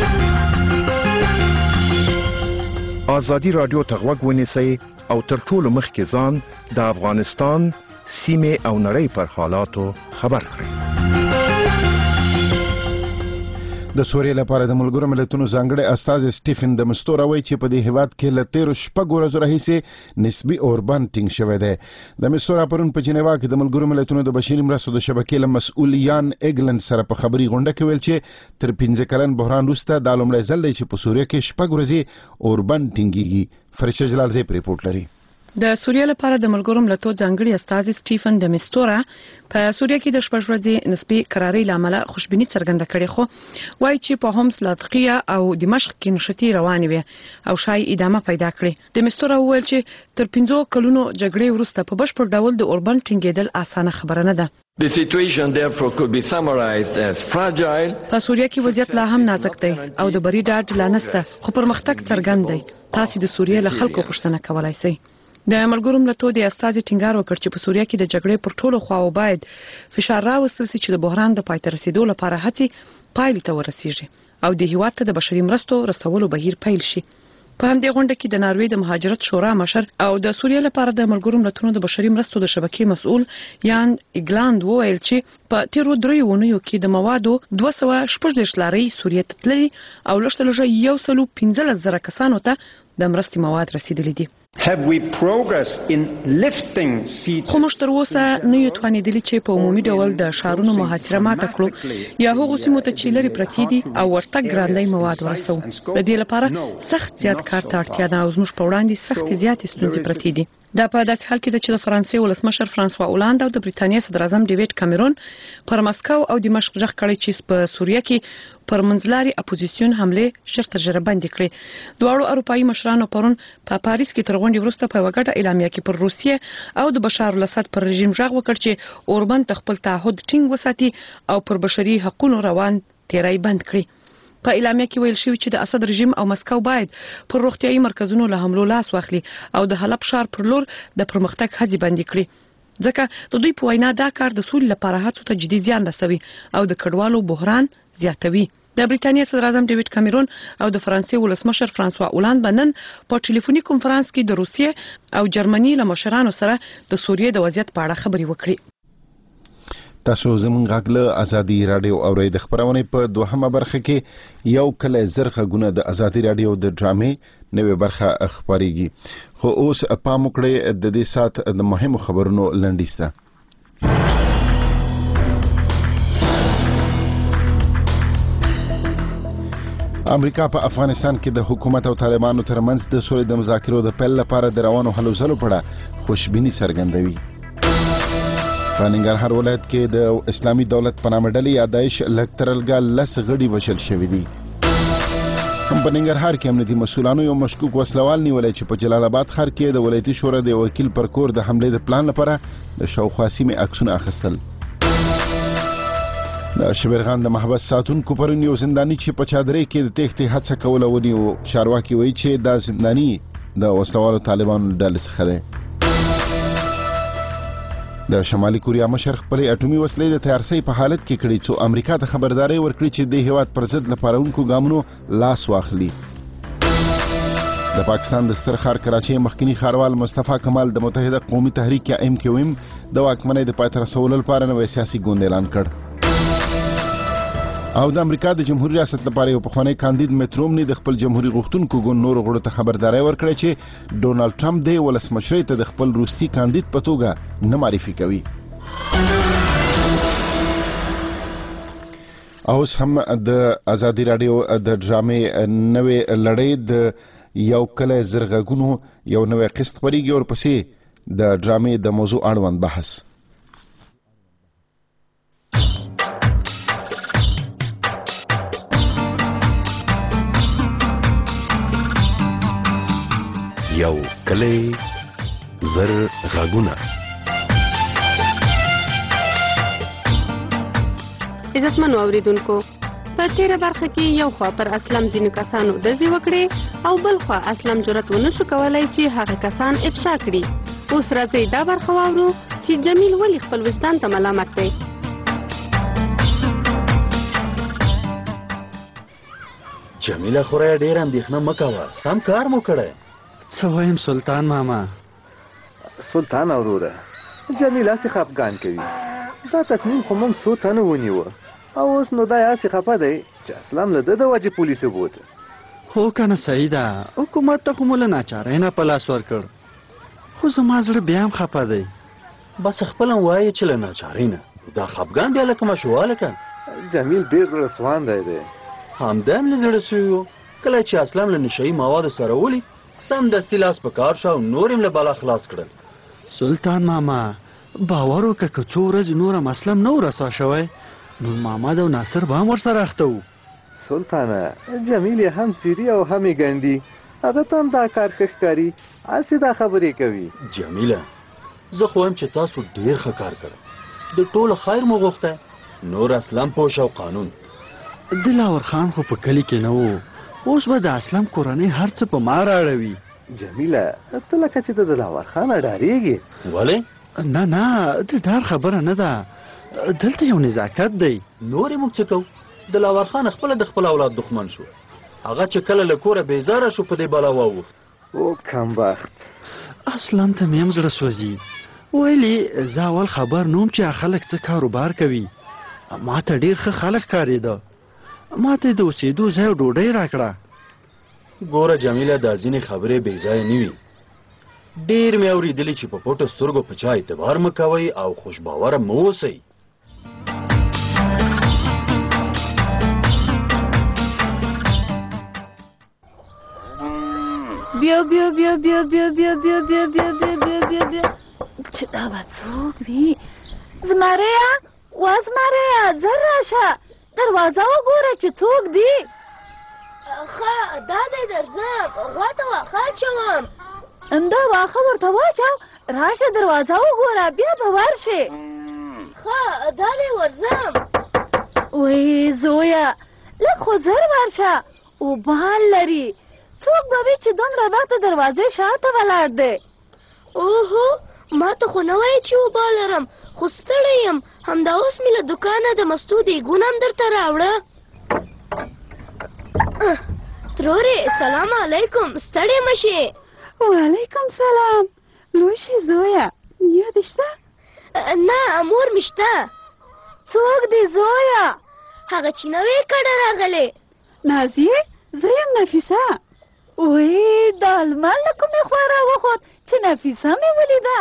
ازادي رادیو ته غوږ ونیسئ او تر ټولو مخکې ځان د افغانستان سیمې او نړۍ پر حالاتو خبر کړئ. د سوریې لپاره د ملګرو ملتونو ځانګړی استازی سټیفن د مستوره وایي چې په دې هیواد کې له تیرو شپږو ورځو راهیسې نسبي اوربند ټینګ شوی دی. د مستوره پرون په جنیوا کې د ملګرو ملتونو د بشري مرستو د شبکې له مسؤل یان ایګلند سره په خبري غونډه کې ویل چې تر پنځه کلن بحران وروسته دا لومړی ځل دی چې په سوریه کې شپږ ورځې اوربند ټینګیږي. فرشته جلال زیب ریپورت لري. د سوریه لپاره د ملګرو ملتونو ځانګړي استازی سټیفن د مستوره په سوریه کې د شپږ ورځې نسبي قراري لامل خوشبینی څرګنده کړې، خو وایي چې په هومس لاذقیه او دمشق کې نشتی روانې وي او شای ادامه پیدا کړي. د مستوره وویل چې تر پنځو کلونو جګړې وروسته په بشپړ ډول د اوربند ټینګېدل اسانه خبره نه ده. The situation therefore could be summarized as fragile. په سوریه کې وضعیت لا هم نازک دی او د بری ډاډ لا نشته، خو پرمختګ څرګند دی. تاسو د سوریه له خلکو پوښتنه کولای شئ. د ملګرو ملتونو د استازي ټینګار وکړ چې په سوریه کې د جګړې پر ټولو خواو باید فشار راوستل شي چې د بحران د پای ته رسیدو لپاره هڅې پایلې ته ورسیږي او د هیواد ته د بشري مرستو رسولو بهیر پیل شي. په همدې غونډه کې د ناروې د مهاجرت شورا مشر او د سوریه لپاره د ملګرو ملتونو د بشري مرستو د شبکې مسؤل یان ایګلاند وویل چې په تیرو دریو اونیو کې د موادو دوه سوه شپږ دېرش لارۍ سوریې ته تللي او لږ لږه یو سلو پنځلس زره کسانو ته د مرستې مواد رسیدلي دي. Have we progressed in lifting siege؟ خو موږ تر اوسه نه یو توانېدلي چې په عمومي ډول د ښارونو محاصره ماته کړو یا هغو سیمو ته چې لرې پرتې دي او ورتګ ګران دی مواد ورسوو. د دې لپاره سخت زیات کار ته اړتیا ده او زموږ په وړاندې سختې زیاتې ستونزې پرتې دي. دا په داسې حال کې ده چې د فرانسې ولسمشر فرانسوا اولاند او د بریتانیا صدر اعظم ډیویډ کامرون پر مسکو او دمشق ځخ کړی چې په سوریه کې پر منځلاري اپوزیسیون حمله ژر تر ژره بندي کړي. دواړو اروپایي مشرانو پرون په پاریس کې تر غونډې وروسته په وګړه اعلامیه کې پر روسیه او د بشار الاسد پر رژیم ژغ وکړ چې اوربند خپل تعهد ټینګ وساتي او پر بشري حقوقو روان تیرای بند کړي. په اعلامیه کې ویل شوی چې د اسد رژیم او مسکو باید پر روغتيایي مرکزونو له حملو لاس واخلي او د حلب ښار پر لور د پرمختګ هڅې بندي کړي، ځکه د دوی په وینا دا کار د سولې لپاره هڅو ته جدي زیان رسوي او د کډوالو بحران زیاتوي. د بریټانیا صدر اعظم ډیوډ کامرون او د فرانسې ولسمشر فرانسوا اولاند بنن په ټلیفوني کنفرانس کې د روسیې او جرمني له مشرانو سره د سوریې د وضعیت په اړه خبرې وکړي. تاسو زموږ غږ له ازادي رادیو اورئ. د خبرونې په دوهمه برخه کې یو کله زر غږونه د ازادي رادیو د ډرامې نوې برخه خبريږي. خو اوس پام وکړئ د دې سات د مهمو خبرونو لنډیسته. امریکا په افغانستان کې د حکومت او طالبانو ترمنځ د سولې د مذاکرو د پیل لپاره د روانو هلو ځلو په اړه خوشبیني څرګندوي. په ننګرهار ولایت کې د اسلامي دولت په نامه ډلې یا داعش لږ تر لږه لس غړي وژل شوي دي. هم په ننګرهار کې امنیتي مسؤلانو یو مشکوک وسلوال نیولی چې په جلال آباد ښار کې د ولایتي شورا د وکیل پر کور د حملې د پلان لپاره د شاوخوا سیمې عکسونه اخیستل. د شبرغان د محبس ساتونکو پرون یو زنداني چې په چادرۍ کې د تېښتې هڅه کوله ونیو. چارواکي وایي چې دا زنداني د وسلوالو طالبانو ډلې څخه دی. د شمالي کوریا مشر خپلې اټومي وسلې د تیارسۍ په حالت کې کړي څو امریکا ته خبرداري ورکړي چې د هیواد پر ضد له پارونکو ګامونو لاس واخلي. د پاکستان د ستر ښار کراچۍ مخکنی ښاروال مصطفی کمال د متحده قومي تحریک یا ایم کیو ایم د واکمنۍ د پای ته رسولو لپاره نوی سیاسي ګوند اعلان کړ. او د امریکا د جمهوریت ریاست لپاره یو پخوانی کاندید میټ رومني د خپل جمهوریت غوښتونکو ګوند نورو غړو ته خبرداري ورکړه چې ډونالد ټرمپ د ولسمشرۍ ته د خپل روسي کاندید په توګه نه معرفي کوي. اوس هم د ازادي رادیو د ډرامې نوې لړۍ د یو کله زر غږونو یو نوې قسط خپرېږي او ورپسې د ډرامې د موضوع اړوند بحث. یو کلی زر غږونه. عزتمنو اوریدونکو، په تیره برخه کې یو خوا پر اسلم ځینو کسانو ډزې وکړې او بل خوا اسلم جرأت ونه شو کولی چې هغه کسان افشا کړي. اوس راځئ دا برخه واورو چې جمیل ولې خپل وجدان ته ملامت دی. جمیله خورای ډېره اندېښنه مه کوه، سم کار مو کړی. څه وایم سلطان ماما؟ سلطان وروره، جمیل هسې خفګان کوي. دا تصمیم خو موږ څو تنه ونیوه او اوس نو دا هسې خفه دی چې اسلام له ده د وجې پولیسو بوته. هو کنه صحیح ده، حکومت ته خو مو له ناچارۍ نه په لاس ورکړ، خو زما زړه بیا هم خفه دی. بس خپله هم وایې چې له ناچارۍ نه، دا خفګان بیا لکه مشواله که. جمیل ډېر زړه سواندی دی. همدا هم له زړه سوي و، کله چې اسلام له نشهیي موادو سره ولي سم دستي لاس په کار شو او نور هم له بلا خلاص کړل. سلطان ماما باور وکړه که څو ورځې نور هم اسلم نه و رسوا شوی نور محمد او ناصر به هم ورسره اخته وو. سلطانه، جمیل یې هم څیري او هم یې ګنډي، هغه ته هم دا کار ښه ښکاري، هسې دا خبرې کوي. جمیله، زه خو وایم چې تاسو ډېر ښه کار کړی، د ټولو خیر مو غوښتی، نور اسلام پوش او قانون. دلاور خان خو په کلي کې نه و، اوس به د اسلام کورنۍ هر څه په ما راړوي. جمیله، ته لکه چې د دلاور خان ډارېږې. ولې؟ نه نه، د ډار خبره نه ده، دلته یو نزاکت دی. نور یې موږ څه کوو؟ دلاور خان خپله د خپل اولاد دښمن شو، هغه چې کله له کوره بیزاره شو په دې بلا واوښت. او کمبخت، اسلام ته مې هم زړه سوځي. ویلې زه اول خبر نوم چې خلک څه کاروبار کوي، ما ته ډېر ښه خلک ښکارېده، ما ته د اوسېدو ځای او ډوډۍ راکړه. ګوره جمیله، دا ځینې خبرې بې ځایه نه وي. ډېر مې اورېدلي چې په پټو سترګو په چا اعتبار مه کوئ او خوشباوره مه اوسئ. بیا بیا بیا بیا بیا بیا بیا بیا بیا بیا بیا بیا بیا چې دا به څوک وي؟ زمريه، وا زمريه، ژر راشه، دروازه وګوره چې څوک دی. ښه دا دی درځم، غوا ته واښه اچوم. همدا واښه ورته واچو، راشه دروازه وګوره، بیا به ورشې. ښه دا دی ورځم. وی زویه، لږ خو ژر ورشه، اوبه لري. څوک به وي چې دومره وخت د دروازې شاته ولاړ دی؟ اوهو، ما ته خو نه وایي چې اوبه لرم، خو ستړی یم. همدا اوس مې له دوکانه د مستو دیګونه هم درته راوړه. ترورې سلام علیکم ستړې مشې. وعلیکم سلام. لوی شي زویه نیا دې شته؟ نه مور مې شته. څوک دی زویه؟ هغه چې نوې کډه راغلې. نازیې زه یم نفیسه. وی دا لمر له کومې خوا راوخوت چې نفیسه مې ولیده؟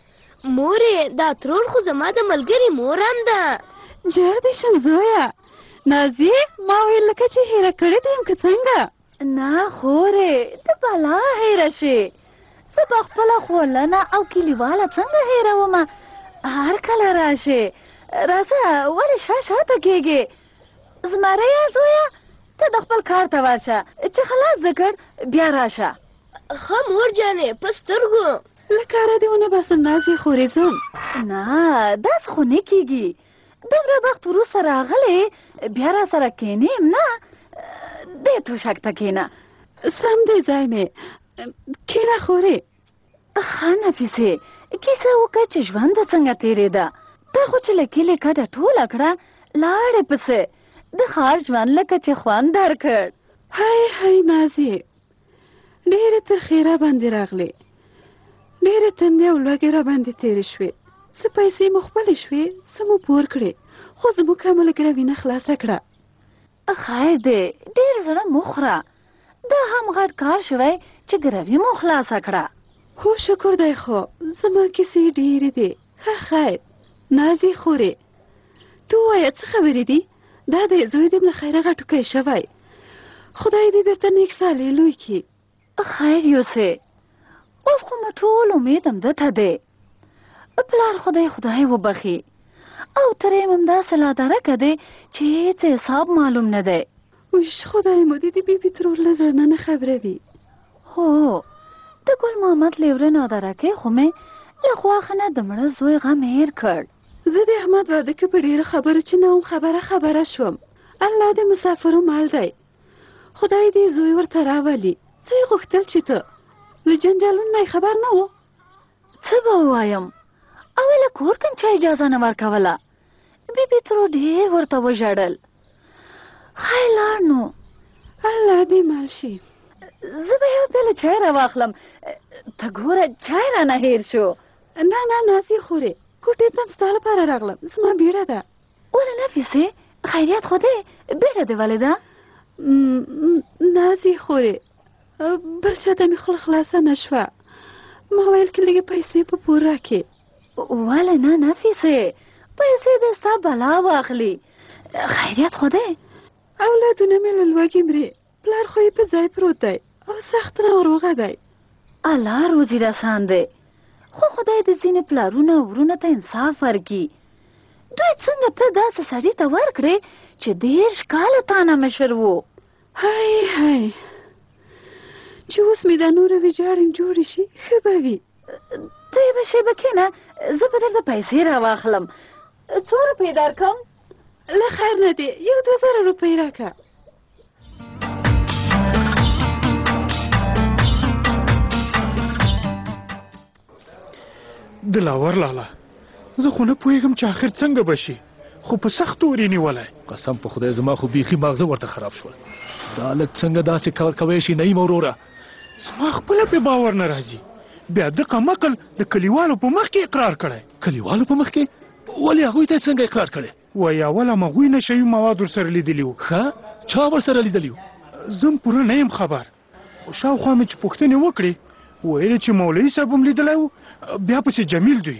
مورې دا ترور خو زما د ملګري مور هم ده. جر دې شم زویه. نازیې ما ویل لکه چې هیره کړې دې یم که څنګه؟ نه خورې ته بلا هیره شې. زه به خپله خولنه او کلیواله څنګه هیرومه؟ هر کله راشې. راځه ولې شا شاته کېږې؟ زمریه زویه ته د خپل کار ته ورشه چې خلاص دې کړ بیا راشه. ښه مور جانې په سترګو. له کاره دې ونه باسم نازې خورې ځم. نه داسې خو نه کېږي. دومره وخت وروسته راغلې بیا را سره کښېنې نه. دې توشک ته کښېنه. سم دی ځای مې کښېنه خورې. ښه نفیسې کیسه وکړه چې ژوند د څنګه تېرېده. تا خو چې له کلي کډه ټوله کړه لاړې پسې د ښار ژوند لکه چې خوند درکړ. هی هی نازې ډېرې ترخې را باندې راغلې. ډېرې تندې او لوږې را باندې تېرې شوې. څه پیسې مو خپلې شوې څه مو پور کړې خو زموږ ښه ملګره وینه خلاصه کړه. خیر دی ډېر زړه مه خوره. دا هم غټ کار شوی چې ګروي مو خلاصه کړه. هو شکر دی خو زما کیسې ډېرې دي. ښه خیر نازې خورې تو ووایه څه خبرې دي؟ دا دی زوی دې له خیره غټوکی شوی. خدای دې درته نیک صالح لوی کړي. خیر یوسې اوس خو مو ټول امید همده ته دی. پلار خدای خدای وبخي او ترې هم همداسې لادرکه دی چې هېڅ حساب معلوم نه دی. وش خدای مو دې د بیبي ترور له زړه نه خبروي. هو د ګل محمد لیوره نادرکۍ خو مې له خواښه نه د مړه زوی غم هېر کړ. زه د احمد واده کې په ډېرو خبرو چې نه وم خبره خبره شوم. الله د مسافرو مال دی. خدای دې زوی ورته راولي. څه یې غوښتل چې ته له جنجالونو نه خبر نه و؟ څه به ووایم اوله کور کوم چا اجازه نه ورکوله. بیبي ترور ډېر ورته وژړل. ښایي لاړ نو الله دې مال شي. زه به یو پیاله چای راواخلم. ته ګوره چای رانه هېر شو. نه نه نازې خورې کوټې ته هم ستا لپاره راغلم. زما بیړه ده. ولې نفیسې خیریت خو دی بیړه دې ولې ده؟ نازې خورې بل چا ته مې خوله خلاصه نه شوه. ما ویل که لږې پیسې په پور راکړې. ولې نه نفیسې پیسې دې ستا بلا واخلي. خیریت خو دی؟ اولادونه مې له لوږې مري. پلار خو یې په ځای پروت دی او سخت ناروغه دی. الله روزي رسان دی خو خدای د ځینې پلارونه ورونه ته انصاف ورکړي. دوی څنګه ته داسې سړي ته ورکړې چې دېرش کاله تا نه مشر و. هی هی چې اوس مې دا نوره ویجاړې جوړې شي ښه به وي. ته یې به شیبه کښېنه زه به درته پیسې راواخلم. څو روپۍ درکړم؟ له خیر نه دی یو دوه زره روپۍ راکړه. دلاور لالا زه خو نه پوهېږم چې آخر څنګه به شي خو په سخت اور یې نیولی. قسم په خدای زما خو بیخي ماغزه ورته خراب شول. دا هلک څنګه داسې کار کوی شي نعیم وروره؟ زما خپله پې باور نه راځي. بیا دقه مقل د کلیوالو په مخ کې اقرار کړی. کلیوالو په مخ کې؟ ولې هغوی ته څنګه اقرار کړی؟ وایي اوله مغوی نشوي مواد ورسره لیدلي وو. ښه چا ورسره لیدلي وو؟ زه هم پوره نه یم خبر خو شاوخوا مې چې پوښتنې وکړې ویل چې مولوي صاحب هم لیدلی و بیا پسې جمیل دوی.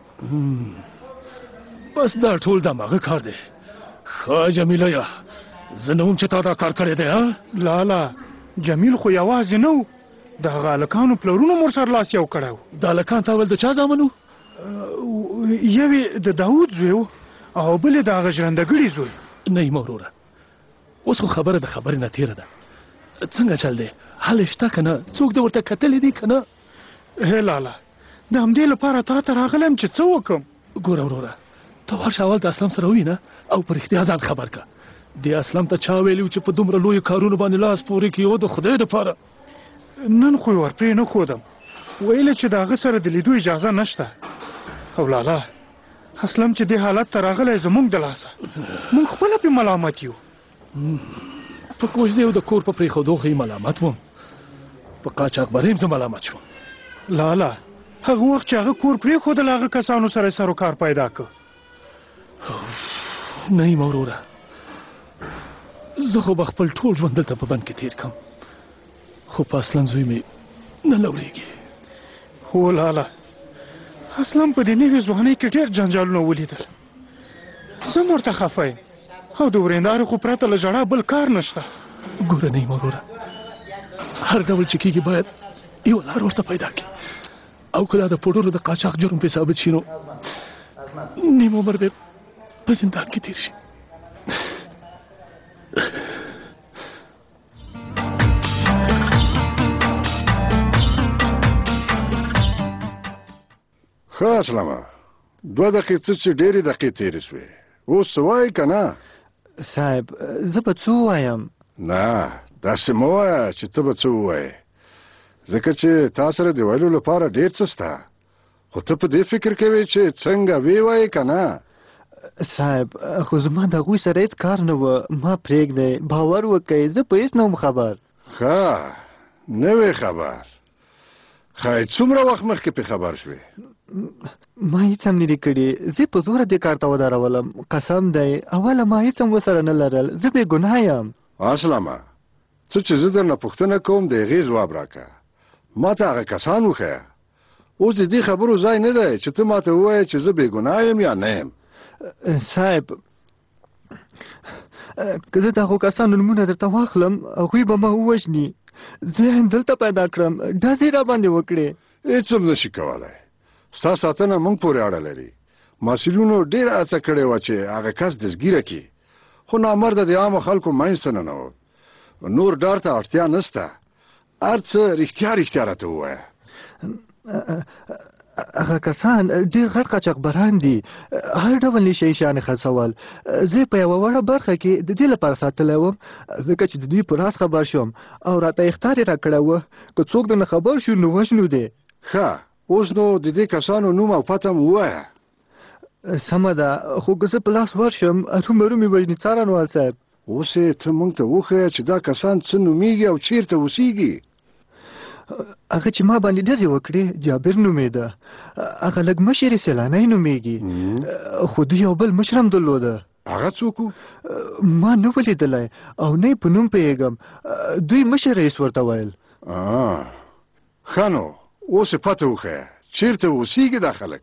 بس دا ټول دماغه کار دی. ښه جمیله زه نه وم چې تا دا کار کړی دی. ها لالا جمیل خو یوازې نه و د هغه هلکانو پلرونو مور سر لاس یو کړی و. د هلکان ته ول د چا زامن و؟ یو یې د داود زوی و او بل یې د هغه ژرندهګړي زوی. نعیم وروره اوس خو خبره د خبرې نه تېره ده. څنګه چل دی حل شته که نه؟ څوک د ورته کتلی دي که نه؟ هی لالا د همدې لپاره تا ته راغلم چې څه وکړم. ګوره وروره ته ورشه اول د اسلام سره ووینه او په رښتیا ځان خبر که. دې اسلام ته چا ویلي چې په دومره لویو کارونو باندې لاس پورې کړي او د خدای دپاره؟ نن خو یې ورپرې نه ښودم ویله چې د هغه سره د لیدو اجازه نشته. او لالا اسلم چې دې حالت ته راغلی زموږ د لاسه موږ خپله پې ملامت یو. په کوژدې او د کور په پرېښودو خو یې ملامت وم، په قاچاقبرۍ هم زه ملامت شوم. لالا هغه وخت چې هغه کور پرېښودل هغه کسانو سره یې سروکار پیدا کړ. نه یم وروره، زه خو به خپل ټول ژوند دلته په بند کې تېر کړم، خو په اصلا زوی مې نه لورېږي. هو لالا اصلا په دې نوې ځوانۍ کې ډېر جنجالونه ولیدل. زه هم ورته خفه یم او د ورېندارې خو پرته له ژړا بل کار نشته. ګوره نه یم وروره، هر ډول چې کېږي باید یوه لار ورته پیدا کړي، او که دا د پوډرو د قاچاق جرم پې ثابت شي نو نیم عمر به په زندان کې تېر شي. ښه اسلامه، دوه دقیقې څه چې ډېرې دقیقې تېرې شوې، اوس څه وایې که نه؟ صاحب زه به څه ووایم؟ نه داسې مه وایه چې ته به څه ووایې، ځکه چې تا سره د ویلو لپاره ډېر څه شته، خو ته په دې فکر کوې چې څنګه ویې وایې که نه؟ صاحب خو زما د هغوی سره هېڅ کار نه وه، ما پرېږدئ، باور وکئ، زه په هېڅ نه وم خبر. ښه نه وې خبر، ښایي څومره وخت مخکې پې خبر شوې؟ ما هېڅ هم نه دي کړي، زه په زوره دې کار ته ودرولم، قسم دی اوله ما هېڅ هم ورسره نه لرل، زه بې ګناه یم. اسلامه څه چې زه درنه پوښتنه کوم د هغې ځواب راکړه، ما ته هغه کسان وښیه. اوس د دې خبرو ځای نه دی چې ته ما ته ووایې چې زه بې ګناه یم یا نه یم. صاحب که زه د هغو کسانو نومونه درته واخلم هغوی به ما ووژني، زه یې دلته پیدا کړم، ډزې یې راباندې وکړې. هېڅ هم نشي کولی، ستا ساتنه موږ پورې اړه لري. مسؤلینو ډېره هڅه کړې وه چې هغه کس دستګیره کړي، خو نامرده د عامو خلکو منځ ته ننوت. نور ډار ته اړتیا نشته، هر څه رښتیا رښتیا راته ووایه. هغه کسان ډېر غټ قاچاقبران دي، هر ډول نشه یي شیان یې خرڅول. زه په یوه وړه برخه کې د دې لپاره ساتلی وم ځکه چې د دوی په راز خبر شوم او راته اخطار یې راکړی وه، که څوک درنه خبر شو نو وژنو دی. ښه اوس نو د دې کسانو نوم او پته م ووایه. سمه ده، خو که زه په لاس ورشم ارومرو مې وژني څارنوال صاحب. اوس یې ته موږ ته وښیه چې دا کسان څه نومیږي او چیرته اوسیږي. هغه چې ما باندې ډزې وکړې جابر نومېده، هغه لږ مشر یې سیلانی نومېږي، خو دوی یو بل مشر هم درلوده. هغه څوک و؟ ما نه ولیدلی او نه یې په نوم پوهېږم، دوی مشر رئیس ورته ویل. ښه نو اوس یې پته وښیه چیرته اوسیږي دا خلک.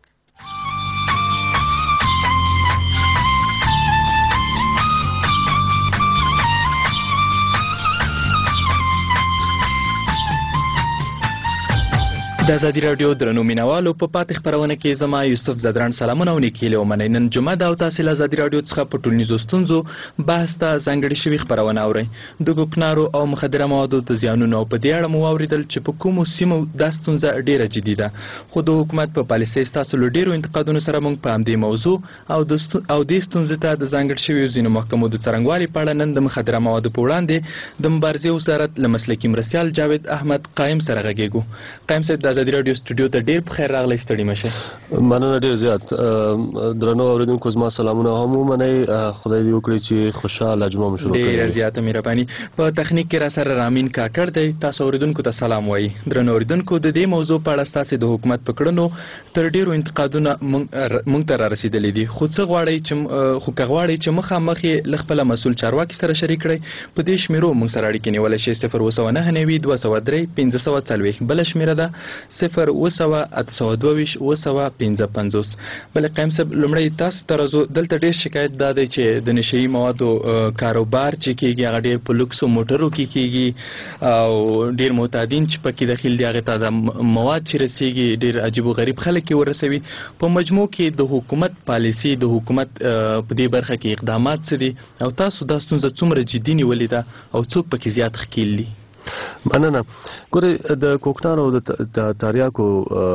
د ازادي راډیو درنو مینوالو په پاتې خپرونه کې زما یوسف زدران سلامونه او نیکې هیلې ومنئ. نن جمعه ده او تاسې له ازادي راډیو څخه په ټولنیزو ستونزو بحث ته ځانګړې شوې خپرونه اورئ. د کوکنارو او مخدره موادو د زیانونو او په دې اړه مو واورېدل چې په کومو سیمو دا ستونزه ډېره جدي ده، خو د حکومت په پالیسۍ ستاسو له ډېرو انتقادونو سره موږ په همدې موضوع او د او دې ستونزې ته د ځانګړ شویو ځینو محکمو د څرنګوالي په اړه نن د مخدره موادو په وړاندې د مبارزې وزارت له مسلکي مرستیال جاوید احمد قایم سره غږېږو. قایم صاحب د ازادي راډیو سټوډیو ته ډېر په خیر راغلی، ستړي مه شئ. مننه ډېر زیات. درنو اورېدونکو زما سلامونه هم ومنئ، خدای دې وکړي چې خوشحاله جمعه مو شروع کړئ. ډېره زیاته مهرباني. په تخنیک کې را سره رامین کاکړ دی، تاسو اورېدونکو ته سلام وایي. درنو اورېدونکو د دې موضوع په اړه ستاسې د حکومت په کړنو تر ډېرو انتقادونه موږ ته را رسېدلي دي، خو څه غواړئ چې خو که غواړئ چې مخامخ یې له خپله مسؤل چارواکي سره شریک کړئ په دې شمېرو موږ سره اړیکې نیولی شئ. صفر اوه سوه نهه نوي دوه سوه درې پنځه سوه څلوېښت بله شمېره ده صفر اوه سوه اته سوه دوه ویشت اوه سوه پنځه پنځوس. بلې قایم صاحب لومړی تاسو ته راځو، دلته ډېر شکایت دا دی چې د نشه یي موادو کاروبار چې کېږي هغه ډېر په لوکسو موټرو کې کېږي او ډېر معتادین چې پکې داخل دي هغې ته دا مواد چې رسېږي ډېر عجیب و غریب خلک یې ورسوي. په مجموع کې د حکومت پالیسي د حکومت په دې برخه کې اقدامات څه دي او تاسو دا ستونزه څومره جدي نیولې ده او څوک پکې زیات ښکیل دي؟ مننه. ګورئ د کوکنارو او د تریاکو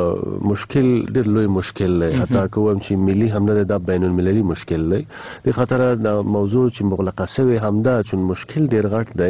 مشکل ډېر لوی مشکل دی، حتی که ووایم چې ملي هم نه دی، دا بین المللي مشکل دی. دې خاطره د موضوع چې مغلقه سوې همدا چون مشکل ډېر غټ دی،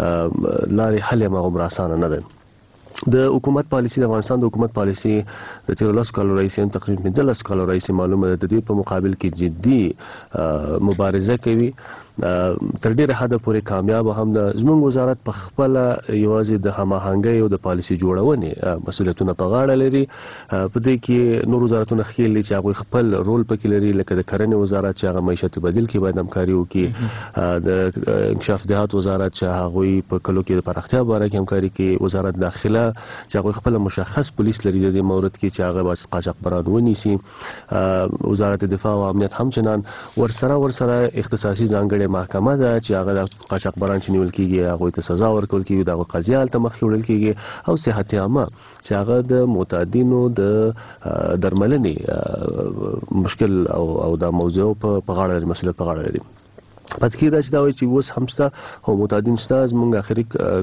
لارې حل یې هغومره اسانه نه دی. د حکومت پالیسي د افغانستان د حکومت پالیسي د تیرو لسو کالو راهیسې تقریبا پنځلس کالو راهیسې معلومه ده د دې په مقابل کې جدي مبارزه کوي تر ډیره حد پورې کامیاب هم د زموږ وزارت په خپل یوازې د هماهنګۍ او د پالیسي جوړونې مسؤلیتونه په غاړه لري. په دې کې نور وزارتونه خېل چې هغه خپل رول پکې لري، لکه د کرنې وزارت چې هغه معیشت بدیل کې باید همکاري وکړي، د انکشاف دهات وزارت چې هغه په کلو کې د پراختیا باره کې همکاري کوي، وزارت داخله چې هغه خپل مشخص پولیس لري د مورد کې چې هغه باید قاچاقبران ونیسي، وزارت دفاع او امنیت هم چنان ورسره ورسره اختصاصي ځانګړې محکمه ده چې هغه د قاچاقبران چې نیول کیږي هغه ته سزا ورکول کیږي، د قضیات ته مخ وړل کیږي، او صحت عامه چې هغه د معتادینو د درملنې مشکل او او د موضوع په غاړه لري، مسؤلیت په غاړه لري. پاتې کېدا چې دا وایي چې اوس هم شته او معتادین شته. زموږ اخري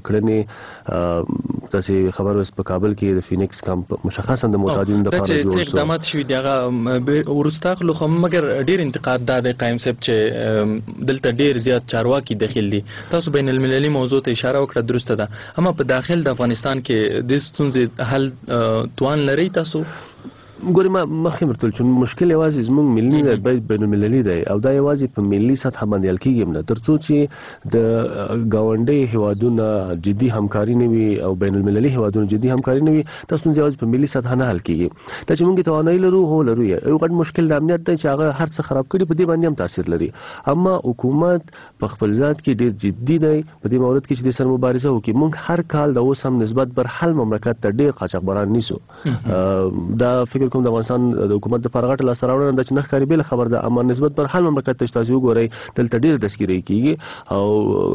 کړنې تاسې خبر اوس په کابل کې د فینکس کمپ مشخصا د معتادین د لپاره جوړ شو. چې اقدامات شوي دي هغه وروسته خلک هم مګر ډېر انتقاد دا دی قایم صاحب چې دلته ډېر زیات چارواکي دخیل دي. تاسو بین المللي موضوع ته اشاره وکړه، درسته ده، اما په داخل د افغانستان کې د ستونزې حل توان لري تاسو؟ ګورې ما مخکې ورته ویل چې مشکل یوازې زموږ ملي دی، باید بین المللي دی، او دا یوازې په ملي سطحه باندې حل کېږي نه تر څو چې د ګاونډي هیوادونه جدي همکاري نه وي او بین المللي هیوادونه جدي همکاري نه وي، دا ستونزې یوازې په ملي سطحه نه حل کېږي. دا چې موږ توانایي لرو، هو لرو، یو غټ مشکل د امنیت دی چې هغه هر څه خراب کړي، په دې باندې هم تاثیر لري. اما حکومت په خپل ذات کې ډېر جدي دی په دې مورد کې چې د سره مبارزه وکړي. موږ هر کال د اوس هم نسبت بر حل مملکت ته ډېر قاچاقبران نیسو. دا فکر کوم د افغانستان د حکومت د فرغټ لاس راوړنه د چې نه ښکاري بل خبر ده، اما نسبت پر حال مملکت ته تاسو وګورئ دلته ډېر دسګیري کیږي او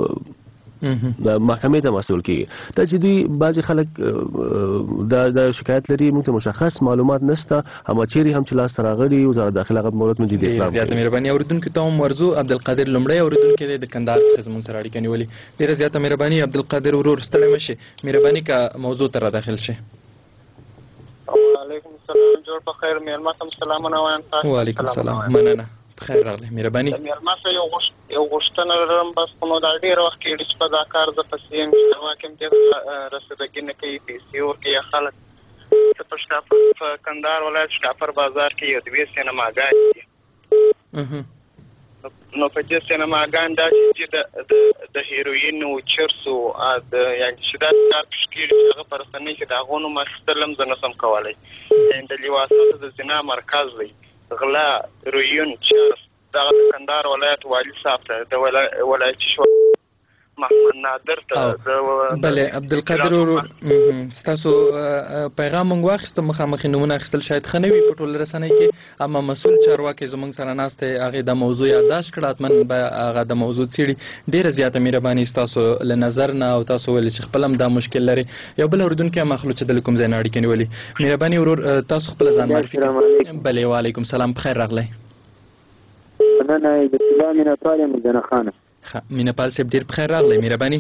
د محکمې ته مسول کیږي. دا چې دوی بعضې خلک دا د شکایت لري، موږ ته مشخص معلومات نشته، اما چیرې هم چې لاسته راغلي وزارت داخله هغه مورد مو جدي اقدام کوي. زیاته مهرباني. اورېدونکو ته هم ورځو عبدالقادر لومړی اورېدونکی دی د کندهار څخه زموږ سره اړیکه نیولې. ډېره زیاته مهرباني عبدالقادر ورور، ستړی مه شئ، مهرباني که موضوع ته را داخل شئ. وعلیکم السلام، جوړ په خیر. میلمه ته سلامونه وایم. وعلیکم السلام، مننه، بخیر راغلی. مهرباني. میلمه ته یو یو غوښتنه لرم، بس خو نو دا ډېر وخت کېږي چې په دا کار زه پسې یم چې چارواکي هم دې رسېدګي نه کوي، پیسې ورکوي خلک. زه په شکاپر په کندهار ولایت شکاپر بازار کې یو دوې سینماګانې دي. نو په دې سینماګانو دا چې د هیروین او چرسو د یعنې چې دا کار پېښ کېږي چې هغه په رسنۍ کې د هغو نوم اخیستل هم زه نشم کولی. د لیواسته د زنا مرکز دی، غلا، هیروین، چرس، دغه د کندهار ولایت والي صاحب ته د ولایتي شورا محمد نادر ته بله عبدالقادر ورور ستاسو پیغام موږ واخیستو، مخامخې نومونه اخیستل شاید ښه نه وي په ټوله رسنۍ کې، اما مسؤل چارواکی زموږ سره ناست دی، هغې دا موضوع یادداشت کړه، حتما به هغه د موضوع څېړي. ډېره زیاته مهرباني ستاسو له نظر نه، او تاسو ویلې چې خپل هم دا مشکل لري. یو بل اورېدونکی هم اخلو چې د کوم ځای نه اړیکې نیولې. مهرباني ورور تاسو خپله ځان معرفي کړئ. بلې وعلیکم السلام، بخیر راغلی. مننه، د طلا مینهپال یم زنه خانه. ښه مینهپال صاحب ډېر بخیر راغلی، مهرباني.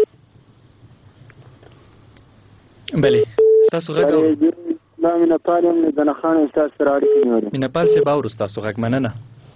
بلې ستاسو غږ اورو. دا مینهپال یم زنه خانه ستاسو سره اړیکې نیولې. مینهپال صاحب اورو ستاسو غږ، مننه.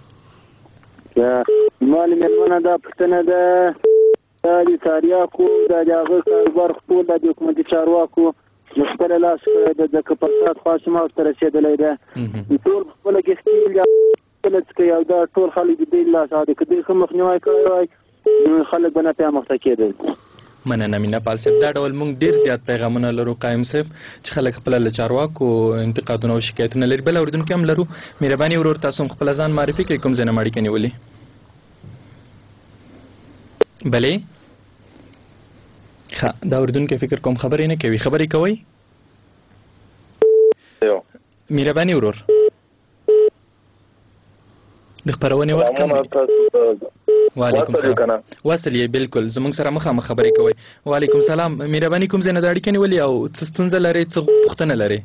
زما له مېرمنه دا پوښتنه ده، دا د تاریاکو دا د هغه کاروبار ټول دا د حکومتي چارواکو مشکله لاس کړی ده، ځکه فساد خاص ما ورته رسېدلی ده. ټول خپله کښتۍ کله څکوي او دا ټول خلک د دې لاس او د که دوی ښه مخنیوی کړی وای نو خلک به نه بیا مخته کېدل. مننه مینهپال صاحب. دا ډول موږ ډېر زیات پیغامونه لرو قایم صاحب چې خلک خپله له چارواکو انتقادونه او شکایتونه لري. بل اورېدونکي هم لرو. مهرباني ورور تاسو هم خپله ځان معرفي کړئ، کوم ځای نه مو اړیکه نیولې. بلې ښه، دا اورېدونکی فکر کوم خبرې نه کوي. خبرې کوئ؟ مهرباني ورور د خپرونې وخت کم دی. وعلیکم السلام. وصل یې بالکل زموږ سره مخامخ خبرې کوئ. وعلیکم السلام. مهرباني کوم ځای نه د اړیکې نیولې او څه ستونزه لرئ، څه پوښتنه لرئ؟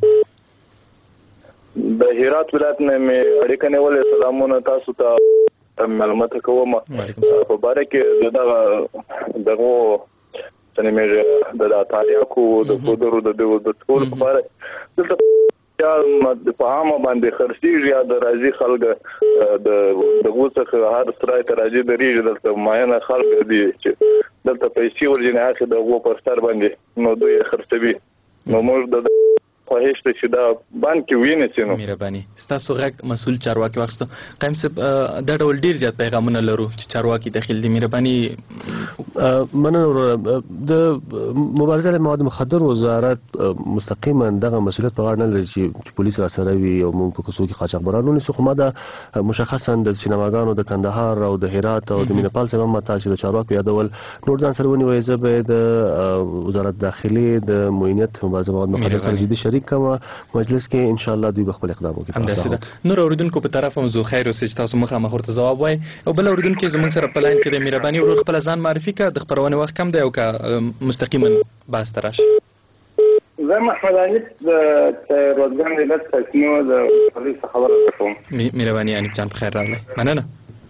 د هرات ولایت نه مې اړیکه نیولې. سلامونه تاسو ته معلومات کوم په باره کې دغه دغه څنګه مې د تاریاکو د پودرو د د ټول په باره دلته یا په عامه باندې خرڅېږي یا د راځي خلک د دغو څخه هر سرای ته راځي درېږي، دلته معینه خلک دي چې دلته پیسې ورځي نه اخلي د هغو پر سر باندې، نو دوی یې خرڅوي. نو موږ د خواهش ده چې دا باندې کې وینې نو مهرباني تاسو غږ مسول چارواکي واخستو قائم صاحب دا ډول ډیر زیات پیغامونه لرو چې چارواکي داخل دي مهرباني مننه د مبارزه له مواد مخدر وزارت مستقیما دغه مسؤلیت په غاړه نه لري چې پولیس را سره وي او موږ په کوڅو کې قاچاقبرانو نسو خو ما دا مشخصا د سینماګانو د کندهار او د هرات او د مینپال سره ماته چې د چارواکو یادول نور ځان سره ونیوي زه به د وزارت داخلي د معاینت مبارزه مواد مخدر سره جدي شریک کوم مجلس کې ان شاء الله دوی به خپل اقدام وکړي. نور اوریدونکو په طرف هم زه خیر اوسئ چې تاسو مخه مخ ورته جواب وای او بل اوریدونکو زموږ سره په لاین کې د مهرباني ورو خپل ځان معرفي کړه د خبرونه وخت کم دی او کا مستقیما باز تراش زه محمد علي د روزګان ولایت څخه د پولیس خبره کوم. مهرباني انیب جان بخیر راغلی. مننه.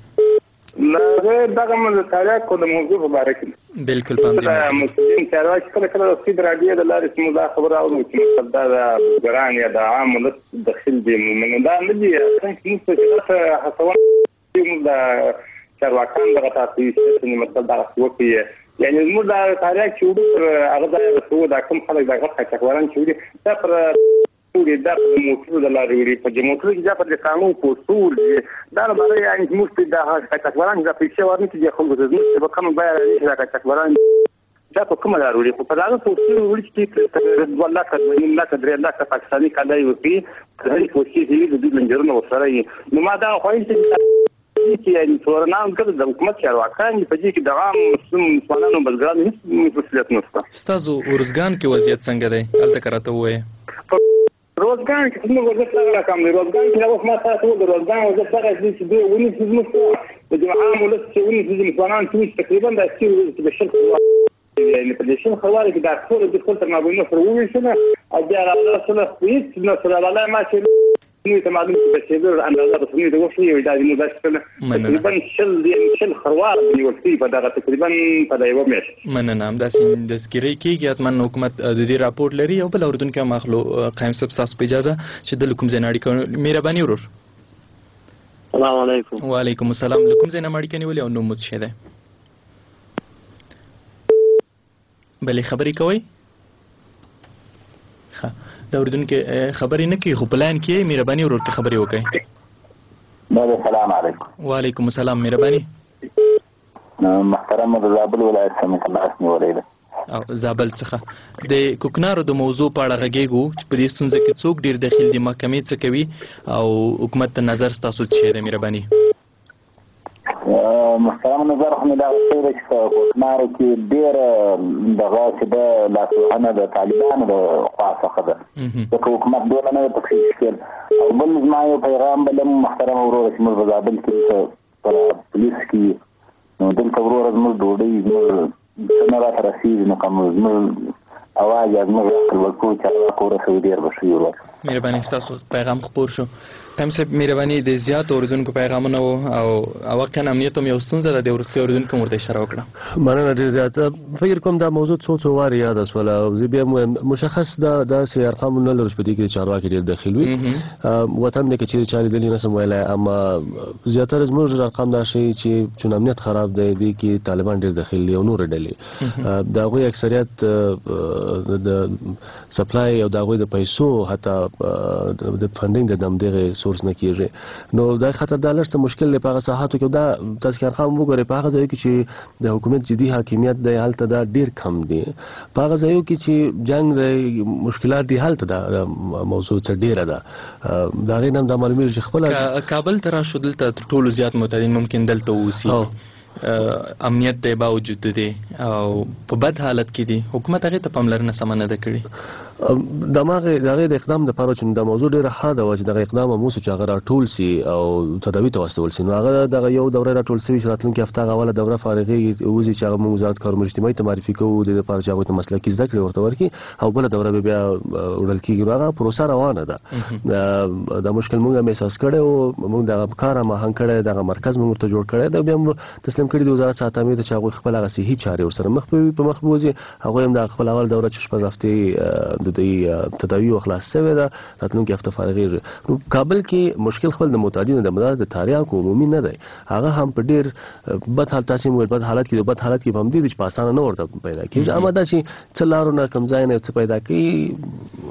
لا دغه مله تاریخ کو د موضوع په اړه کې بالکل باندې دا مسلمان چارواکي کله کله د سید راډیو د لارې سمو دا خبره او چې دا د ګران یا د عام ولس داخل دي من دا نه دي څنګه چې څه حسوان موږ د چارواکان دغه تاسو چې مثلا دا وکړي یعنی موږ دا تاریخ چې وړو هغه د رسو دا کوم خلک دا غوښه چکواران چې وړي دا پر ټول دا په موټر د لارې وړي په موټر کې دا په قانون په اصول دا نه باندې یعنی موږ په دا چکواران دا پیسې ورنه چې خلکو د زموږ په کوم بیان دا چکواران دا په کومه لار وړي په دا په اصول وړي چې والله کله نه کډره الله کا پاکستاني کله یو پی هغه کوشش یې د دې منجرنه وسره نو ما دا خوښ چې یعنی څورنام کړه د حکومت چارواکان په دې کې د عام مسلمانانو بلګرانو هیڅ مسؤلیت نشته. ستاسو ورزګان کې وضعیت څنګه دی؟ الته کراته وایي روزګان کې موږ وځه څنګه کوم دی روزګان کې اوس ما تاسو د روزګان وځه څنګه چې دوی ونی چې موږ د عام ولس چې ونی چې مسلمانان چې تقریبا د چې د شرق يعني بديشين خوارج كده كل دخلت المعلومات فرويشنا أجار الله سلا فيت نصر الله ما شيء نو تمام بتشير عن الله رسمي ده وشي وده إنه بس تقريبا شل شل خوار بيوفي فده تقريبا فده يوم مش من نعم ده سين دسكري كي جات من حكومت دي رابورت لري أو بلا أردن كم أخلو قائم سب ساس بيجازة شد لكم زيناري كون ميرا باني ورور السلام عليكم وعليكم السلام لكم زيناماري كني ولي أو نموت شده بلې خبرې کوي ښه دا اردوونکي خبرې نه کوي خو پلان کې مهرباني ورور ته خبرې وکړئ. بله سلام علیکم. وعلیکم السلام. مهرباني محترم د زابل ولایت څخه تماس نیولې ده او زابل څخه د کوکنارو د موضوع په اړه غږیږو چې په دې ستونزه کې څوک ډیر دخیل دي محکمې څه کوي او حکومت ته نظر ستاسو څه دی مهرباني. محترم نظر خو مې دا وایي چې په کوکنارو کې ډېر دغه چې د لاسوهنه د طالبانو د خوا څخه ده ځکه حکومت دونه نه دی پکې ښکېل او بل زما یو پیغام بل هم محترم وروره چې موږ په زابل کې په پولیس کې نو دلته وروره زموږ ډوډۍ زموږ څه نه راته رسېږي نو که زموږ اواز یا زموږ عقل ورکوو چې هغه ورسوي ډېر به ښه وي ورور. مهرباني ستاسو پیغام خپور شو. قائم صاحب مهرباني د زیات اوریدونکو پیغامونه او واقعا امنیت هم یو ستونزه ده د ورسې اوریدونکو ورته اشاره وکړه. مننه ډېر زیات. فکر کوم دا موضوع څو څو وارې یاد اسوله او زه بیا مشخص دا داسې ارقام نه لرو چې په دې کې چارواکي ډېر دخیل وي وطن دی که چیرې چا لیدلي نه سم ویلی اما زیاتره زموږ ارقام دا ښیي چې چون امنیت خراب دی دې کې طالبان ډېر دخیل دي او نورې ډلې د هغوی اکثریت د سپلای او د هغوی د پیسو حتی د فنډینګ د همدغې سورس نه کیږي نو دا خطر دا لږ څه مشکل دی په هغه ساحاتو کې دا تاسو کې ارقام وګورئ په هغه ځایو کې چې د حکومت جدي حاکمیت دی هلته دا ډېر کم دی په هغه ځایو کې چې جنګ دی مشکلات دي هلته دا موضوع څه ډېره ده د هغې نه هم دا معلومېږي چې خپله کابل ته راشو دلته تر ټولو زیات معتادین ممکن دلته واوسي امنیت دی باوجود دی او په بد حالت کې دی حکومت هغې ته پاملرنه سمه نه ده کړې د هغې د اقدام دپاره چې دا موضوع ډېره ښه ده وه چې دغه اقدام هم اوس چې هغه راټول سي او تداوي ته واستول سي نو هغه دغه یو دوره راټول سوي چې راتلونکي هفته هغه اوله دوره فارغېږي وځي چې هغه موږ وزارت کارونه اجتماعي ته معرفي کوو د دې دپاره چې هغوی ته مسلکي زده کړې ورته ورکړي او بله دوره به بیا وړل کېږي نو هغه پروسه روانه ده دا مشکل موږ هم احساس کړی او موږ دغه کار هم آهنګ کړی دغه مرکز موږ ورته جوړ کړی دی بیا هم تسلیم کړي د وزارت صحت امنیت چې هغوی خپل هغه صحي چارې ورسره مخ په مخ بوځي هغوی هم د خپل اول دوره چې شپږ هفتې د دوی تداوی او خلاص شوې ده راتلونکي هفته فارغېږي نو کابل کې مشکل خپل د معتادینو د مدار د تاریاکو عمومي نه دی هغه هم په ډېر بد حالت تاسې مو بد حالت کې د بد حالت کې په همدې دي چې په اسانه نه ورته پیدا کېږي اما دا چې څه لارو نه کوم ځای نه څه پیدا کوي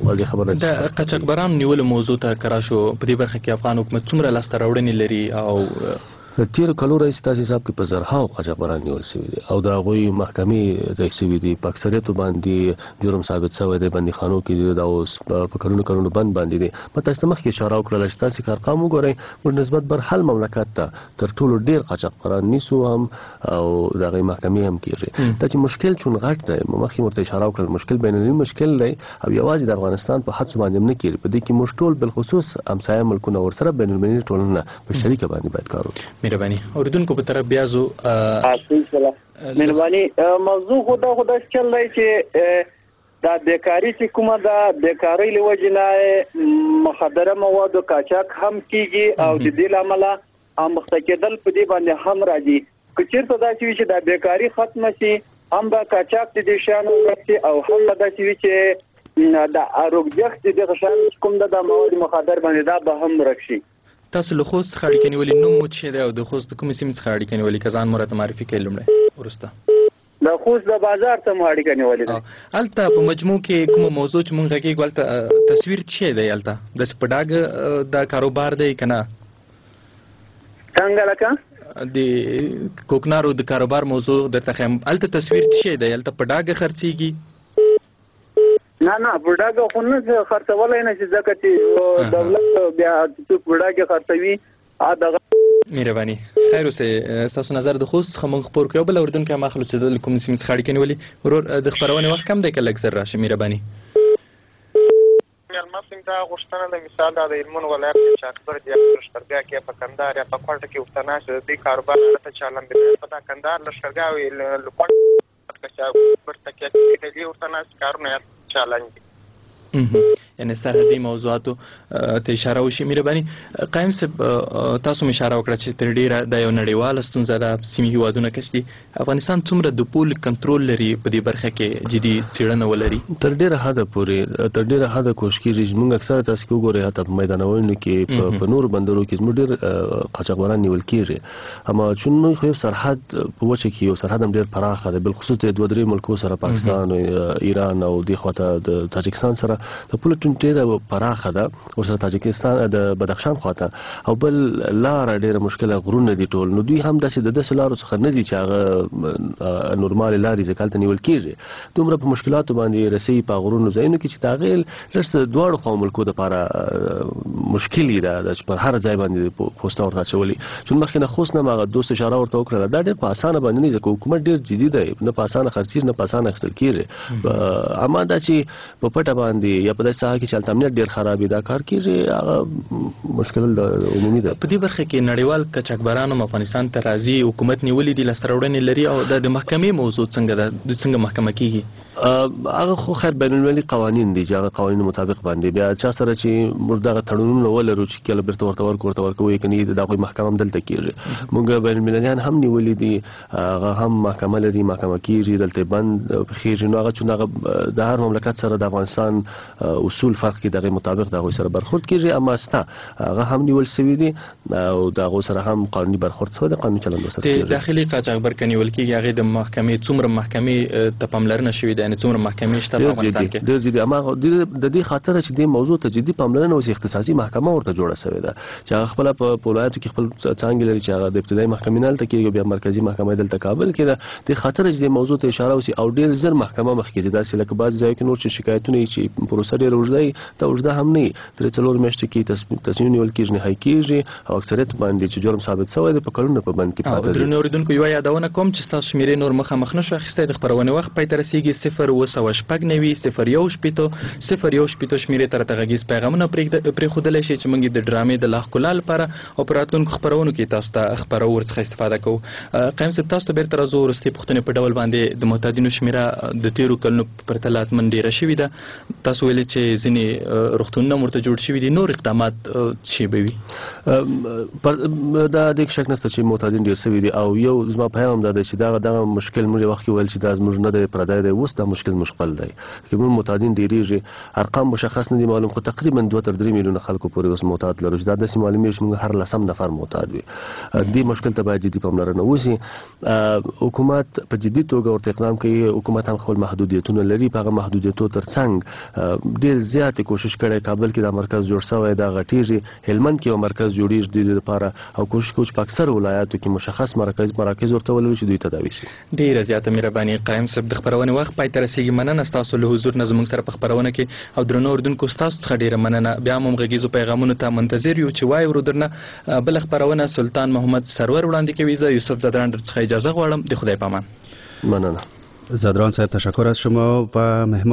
واضح خبره د قاچاقبرانو نیولو موضوع ته کراشو په دې برخه کې افغان حکومت څومره لاسته راوړنې لري او تیر کلو رئیس تاسو حساب کې په زرهاو قاچاقبران نیول شوي دي او د هغوی محکمې رئیس شوي دي په اکثریتو باندې جرم ثابت شوی دی بندیخانو کې دا اوس په کلونو کلونو بند باندې دي ما تاسو ته مخکې اشاره وکړله چې تاسو که ارقام وګورئ موږ نسبت بر حل مملکت ته تر ټولو ډېر قاچاقبران نیسو هم او د هغې محکمې هم کېږي دا چې مشکل چون غټ دی مخکې ورته اشاره وکړل مشکل بینالمللي مشکل دی او یوازې د افغانستان په حدسو باندې هم نه کېږي په دې کې موږ ټول بالخصوص همسایه ملکونه ورسره بینالمللي ټولنه په شریکه باندې باید کار وکړي. مهرباني اوریدونکو په طرف بیا زو مهرباني موضوع خو دا خو دا چل دی چې دا بیکاري چې کومه ده بیکارۍ له وجې نه مخدره موادو قاچاق هم کیږي او د دې له امله امخته کېدل په دې باندې هم راځي که چېرته داسې وي چې دا بیکاري ختمه شي هم به قاچاق د دې شیانو ورک شي او هم به داسې وي چې د اروګجښت د دغه شیانو چې کوم ده د مواد مخدر باندې دا به هم ورک شي. تاسو له خوست څخه اړیکه نیولې نوم مو څه دی او د خوست د کومې سیمې څخه اړیکه نیولې که ځان مو راته معرفي کړئ لومړی وروسته د خوست د بازار ته مو اړیکه نیولې ده. هلته په مجموع کې کومه موضوع چې مونږ غږیږو هلته تصویر څه دی هلته داسې په ډاګه د کاروبار دی که نه څنګه لکه د کوکنارو د کاروبار موضوع درته ښیم هلته تصویر څه دی هلته په ډاګه خرڅېږي نه نه بډاګه خو نه خرڅولی نه شي ځکه چې دولت بیا څوک بډاګې خرڅوي دغه مهرباني خیر اوسئ ستاسو نظر د خوست څخه موږ خپور کړو یو بل اورېدونکی هم اخلو چې د کوم سیمې څخه اړیکه نیولې ورور د خپرونې وخت کم دی که لږ زر راشي مهرباني مېلمه صاحب دا غوښتنه ده مثال دا د هلمند ولایت کې چې اکبر د لښکرګاه کې په کندهار یا په کوټه کې ورته ناست د دې کاروبار ته چالان دی په دا کندهار لښکرګاه وي لکوټ چې ورته کې دې ورته ناست کارونه چالان دي یعنی سرحدي موضوعاتو ته اشاره وشي. مهرباني قایم صاحب تاسو مې اشاره وکړه چې تر ډیره دا یو نړیواله ستونزه ده سیمې هیوادونه کش دي افغانستان څومره د پول کنټرول لري په دې برخه کې جدي څېړنه ولري تر ډیره حده پورې تر ډیره حده کوشش کېږي موږ اکثره تاسو کې وګورئ حتی په میدانونو کې په نورو بندرو کې زموږ ډېر قاچاقبران نیول کېږي اما چون موږ خو یو سرحد په وچه کې یو سرحد هم ډېر پراخه دی بالخصوص د دوه درې ملکو سره پاکستان ایران او دې خواته د تاجکستان سره د پوله ډېره پراخه ده ورسره تاجکستان د بدخشان خواته او بل لاره ډېره مشکله غرونه دي ټول نو دوی هم داسې د داسې لارو څخه نه دي چې هغه نورمالې لارې ځکه هلته نیول کېږي دومره په مشکلاتو باندې رسوي په غرونو ځایونو کې چې د هغې لږ دواړو خواو ملکو دپاره مشکل یې ده چې پر هر ځای باندې پوسته ورته اچولي چون مخکې نه خوست نه هغه دوست اشاره ورته وکړله دا ډېر په اسانه باندې نه ځکه حکومت ډېر جدي دی نه په اسانه خرڅېږي نه په اسانه اخیستل کېږي اما دا چې په پټه باندې یا په داسې ساحه کې چې هلته امنیت ډېر خراب وي دا کار کېږي هغه مشکل عمومي ده. په دې برخه کې نړیوال قاچاقبران هم افغانستان ته راځي حکومت نیولې دي لاسته راوړنې لري او د محکمې موضوع څنګه ده دوی څنګه محکمه کېږي هغه خو خیر بین المللي قوانین دي چې هغه قوانینو مطابق باندې بیا چا سره چې موږ دغه تړونونه ولرو چې کله بیرته ورته ورکړو ورته ورکوو که نه د هغوی محکمه هم دلته کېږي موږ بین المللیان هم نیولي دي هغه هم محکمه لري محکمه کېږي دلته بند پخېږي نو هغه چون هغه د هر مملکت سره د افغانستان اصول فرق کې دغه مطابق د هغوی سره برخورد کېږي اما ستا هغه هم نیول شوي دي او د هغو سره هم قانوني برخورد شوی دی قانوني چلند ورسره کېږي. د داخلي قاچاقبر که نیول کېږي هغې د محکمې څومره محکمې ته پاملرنه شوې ده یعنې څومره محکمې شته په افغانستان کې ډېر جدي اما د دې خاطره چې دې موضوع ته جدي پاملرنه اوس اختصاصي محکمه ورته جوړه شوې ده چې هغه خپله په ولایاتو کې خپل څانګې لري چې هغه د ابتدایي محکمې نه هلته کېږي بیا مرکزي محکمه دلته کابل کې ده دې خاطره چې دې موضوع ته اشاره وشي او ډېر زر محکمه مخکې ځي داسې لکه بعضې ځایو کې نور چې شکایتونه یي چې پروسه ډېره اوږده وي دا اوږده هم نه وي درې څلور میاشتې کې تصمیم نیول کېږي نهایي کېږي او اکثریت باندې چې جرم ثابت شوی دی په کلونو په بند کې پاته دي. درنو اورېدونکو یوه یادونه کوم چې ستاسو شمېرې نور مخامخ نه شو اخیستی د خپرونې وخت پای ته رسېږي صفر اوه سوه شپږ نوي صفر یو شپېته صفر یو شپېته شمېرې ته راته غږیز پیغامونه پرېښودلی شي چې موږ د ډرامې د لا ښکلا لپاره او په راتلونکو خپرونو کې تاسو ته خپرو ورڅخه استفاده کوو. قایم صاحب تاسو ته بېرته راځو وروستۍ پوښتنې په ډول باندې د معتادینو شمېره د تېرو کلونو په پرتله حتمن ډېره شوې ده تاسو ویلې چې ځینې روغتونونه هم ورته جوړ شوي دي نور اقدامات څه به وي؟ دا د شک نشته چې معتادین ډېر شوي دي او یو زما پیغام دا دی چې دغه دغه مشکل موږ وخت کې ویل چې دا زموږ نه دی پردی دی اوس دا مشکل مشغل دی که موږ معتادین ډېرېږي ارقام مشخص نه دي معلوم خو تقریبا دوه تر درې میلیونه خلکو پورې اوس معتاد لرو چې دا داسې معلومېږي چې موږ هر لسم نفر معتاد وي دې مشکل ته باید جدي پاملرنه وشي حکومت په جدي توګه ورته اقدام کوي حکومت هم خپل محدودیتونه لري په هغه محدودیتو تر څنګ ډېر زیات کوشش کړي کابل کې د مرکز جوړ شوی دا غټیږي هلمند کې یو مرکز جوړیږي د لپاره او کوشش کوي په اکثر ولایاتو کې مشخص مرکز مراکز ورته ولول شي دوی تداوي شي. ډیره زیاته مهرباني قائم صاحب د خبرونه وخت پای تر رسیدي مننه تاسو له حضور نظم سره په خبرونه کې او درنو اردوونکو تاسو څخه ډیره مننه. بیا هم غږیزو پیغامونو ته منتظر یو چې وای ورودرنه بل خبرونه سلطان محمد سرور وړاندې کوي. زه یوسف زدران څخه اجازه غواړم. د خدای پامان. مننه. زدران صاحب تشکر از شما و مهمان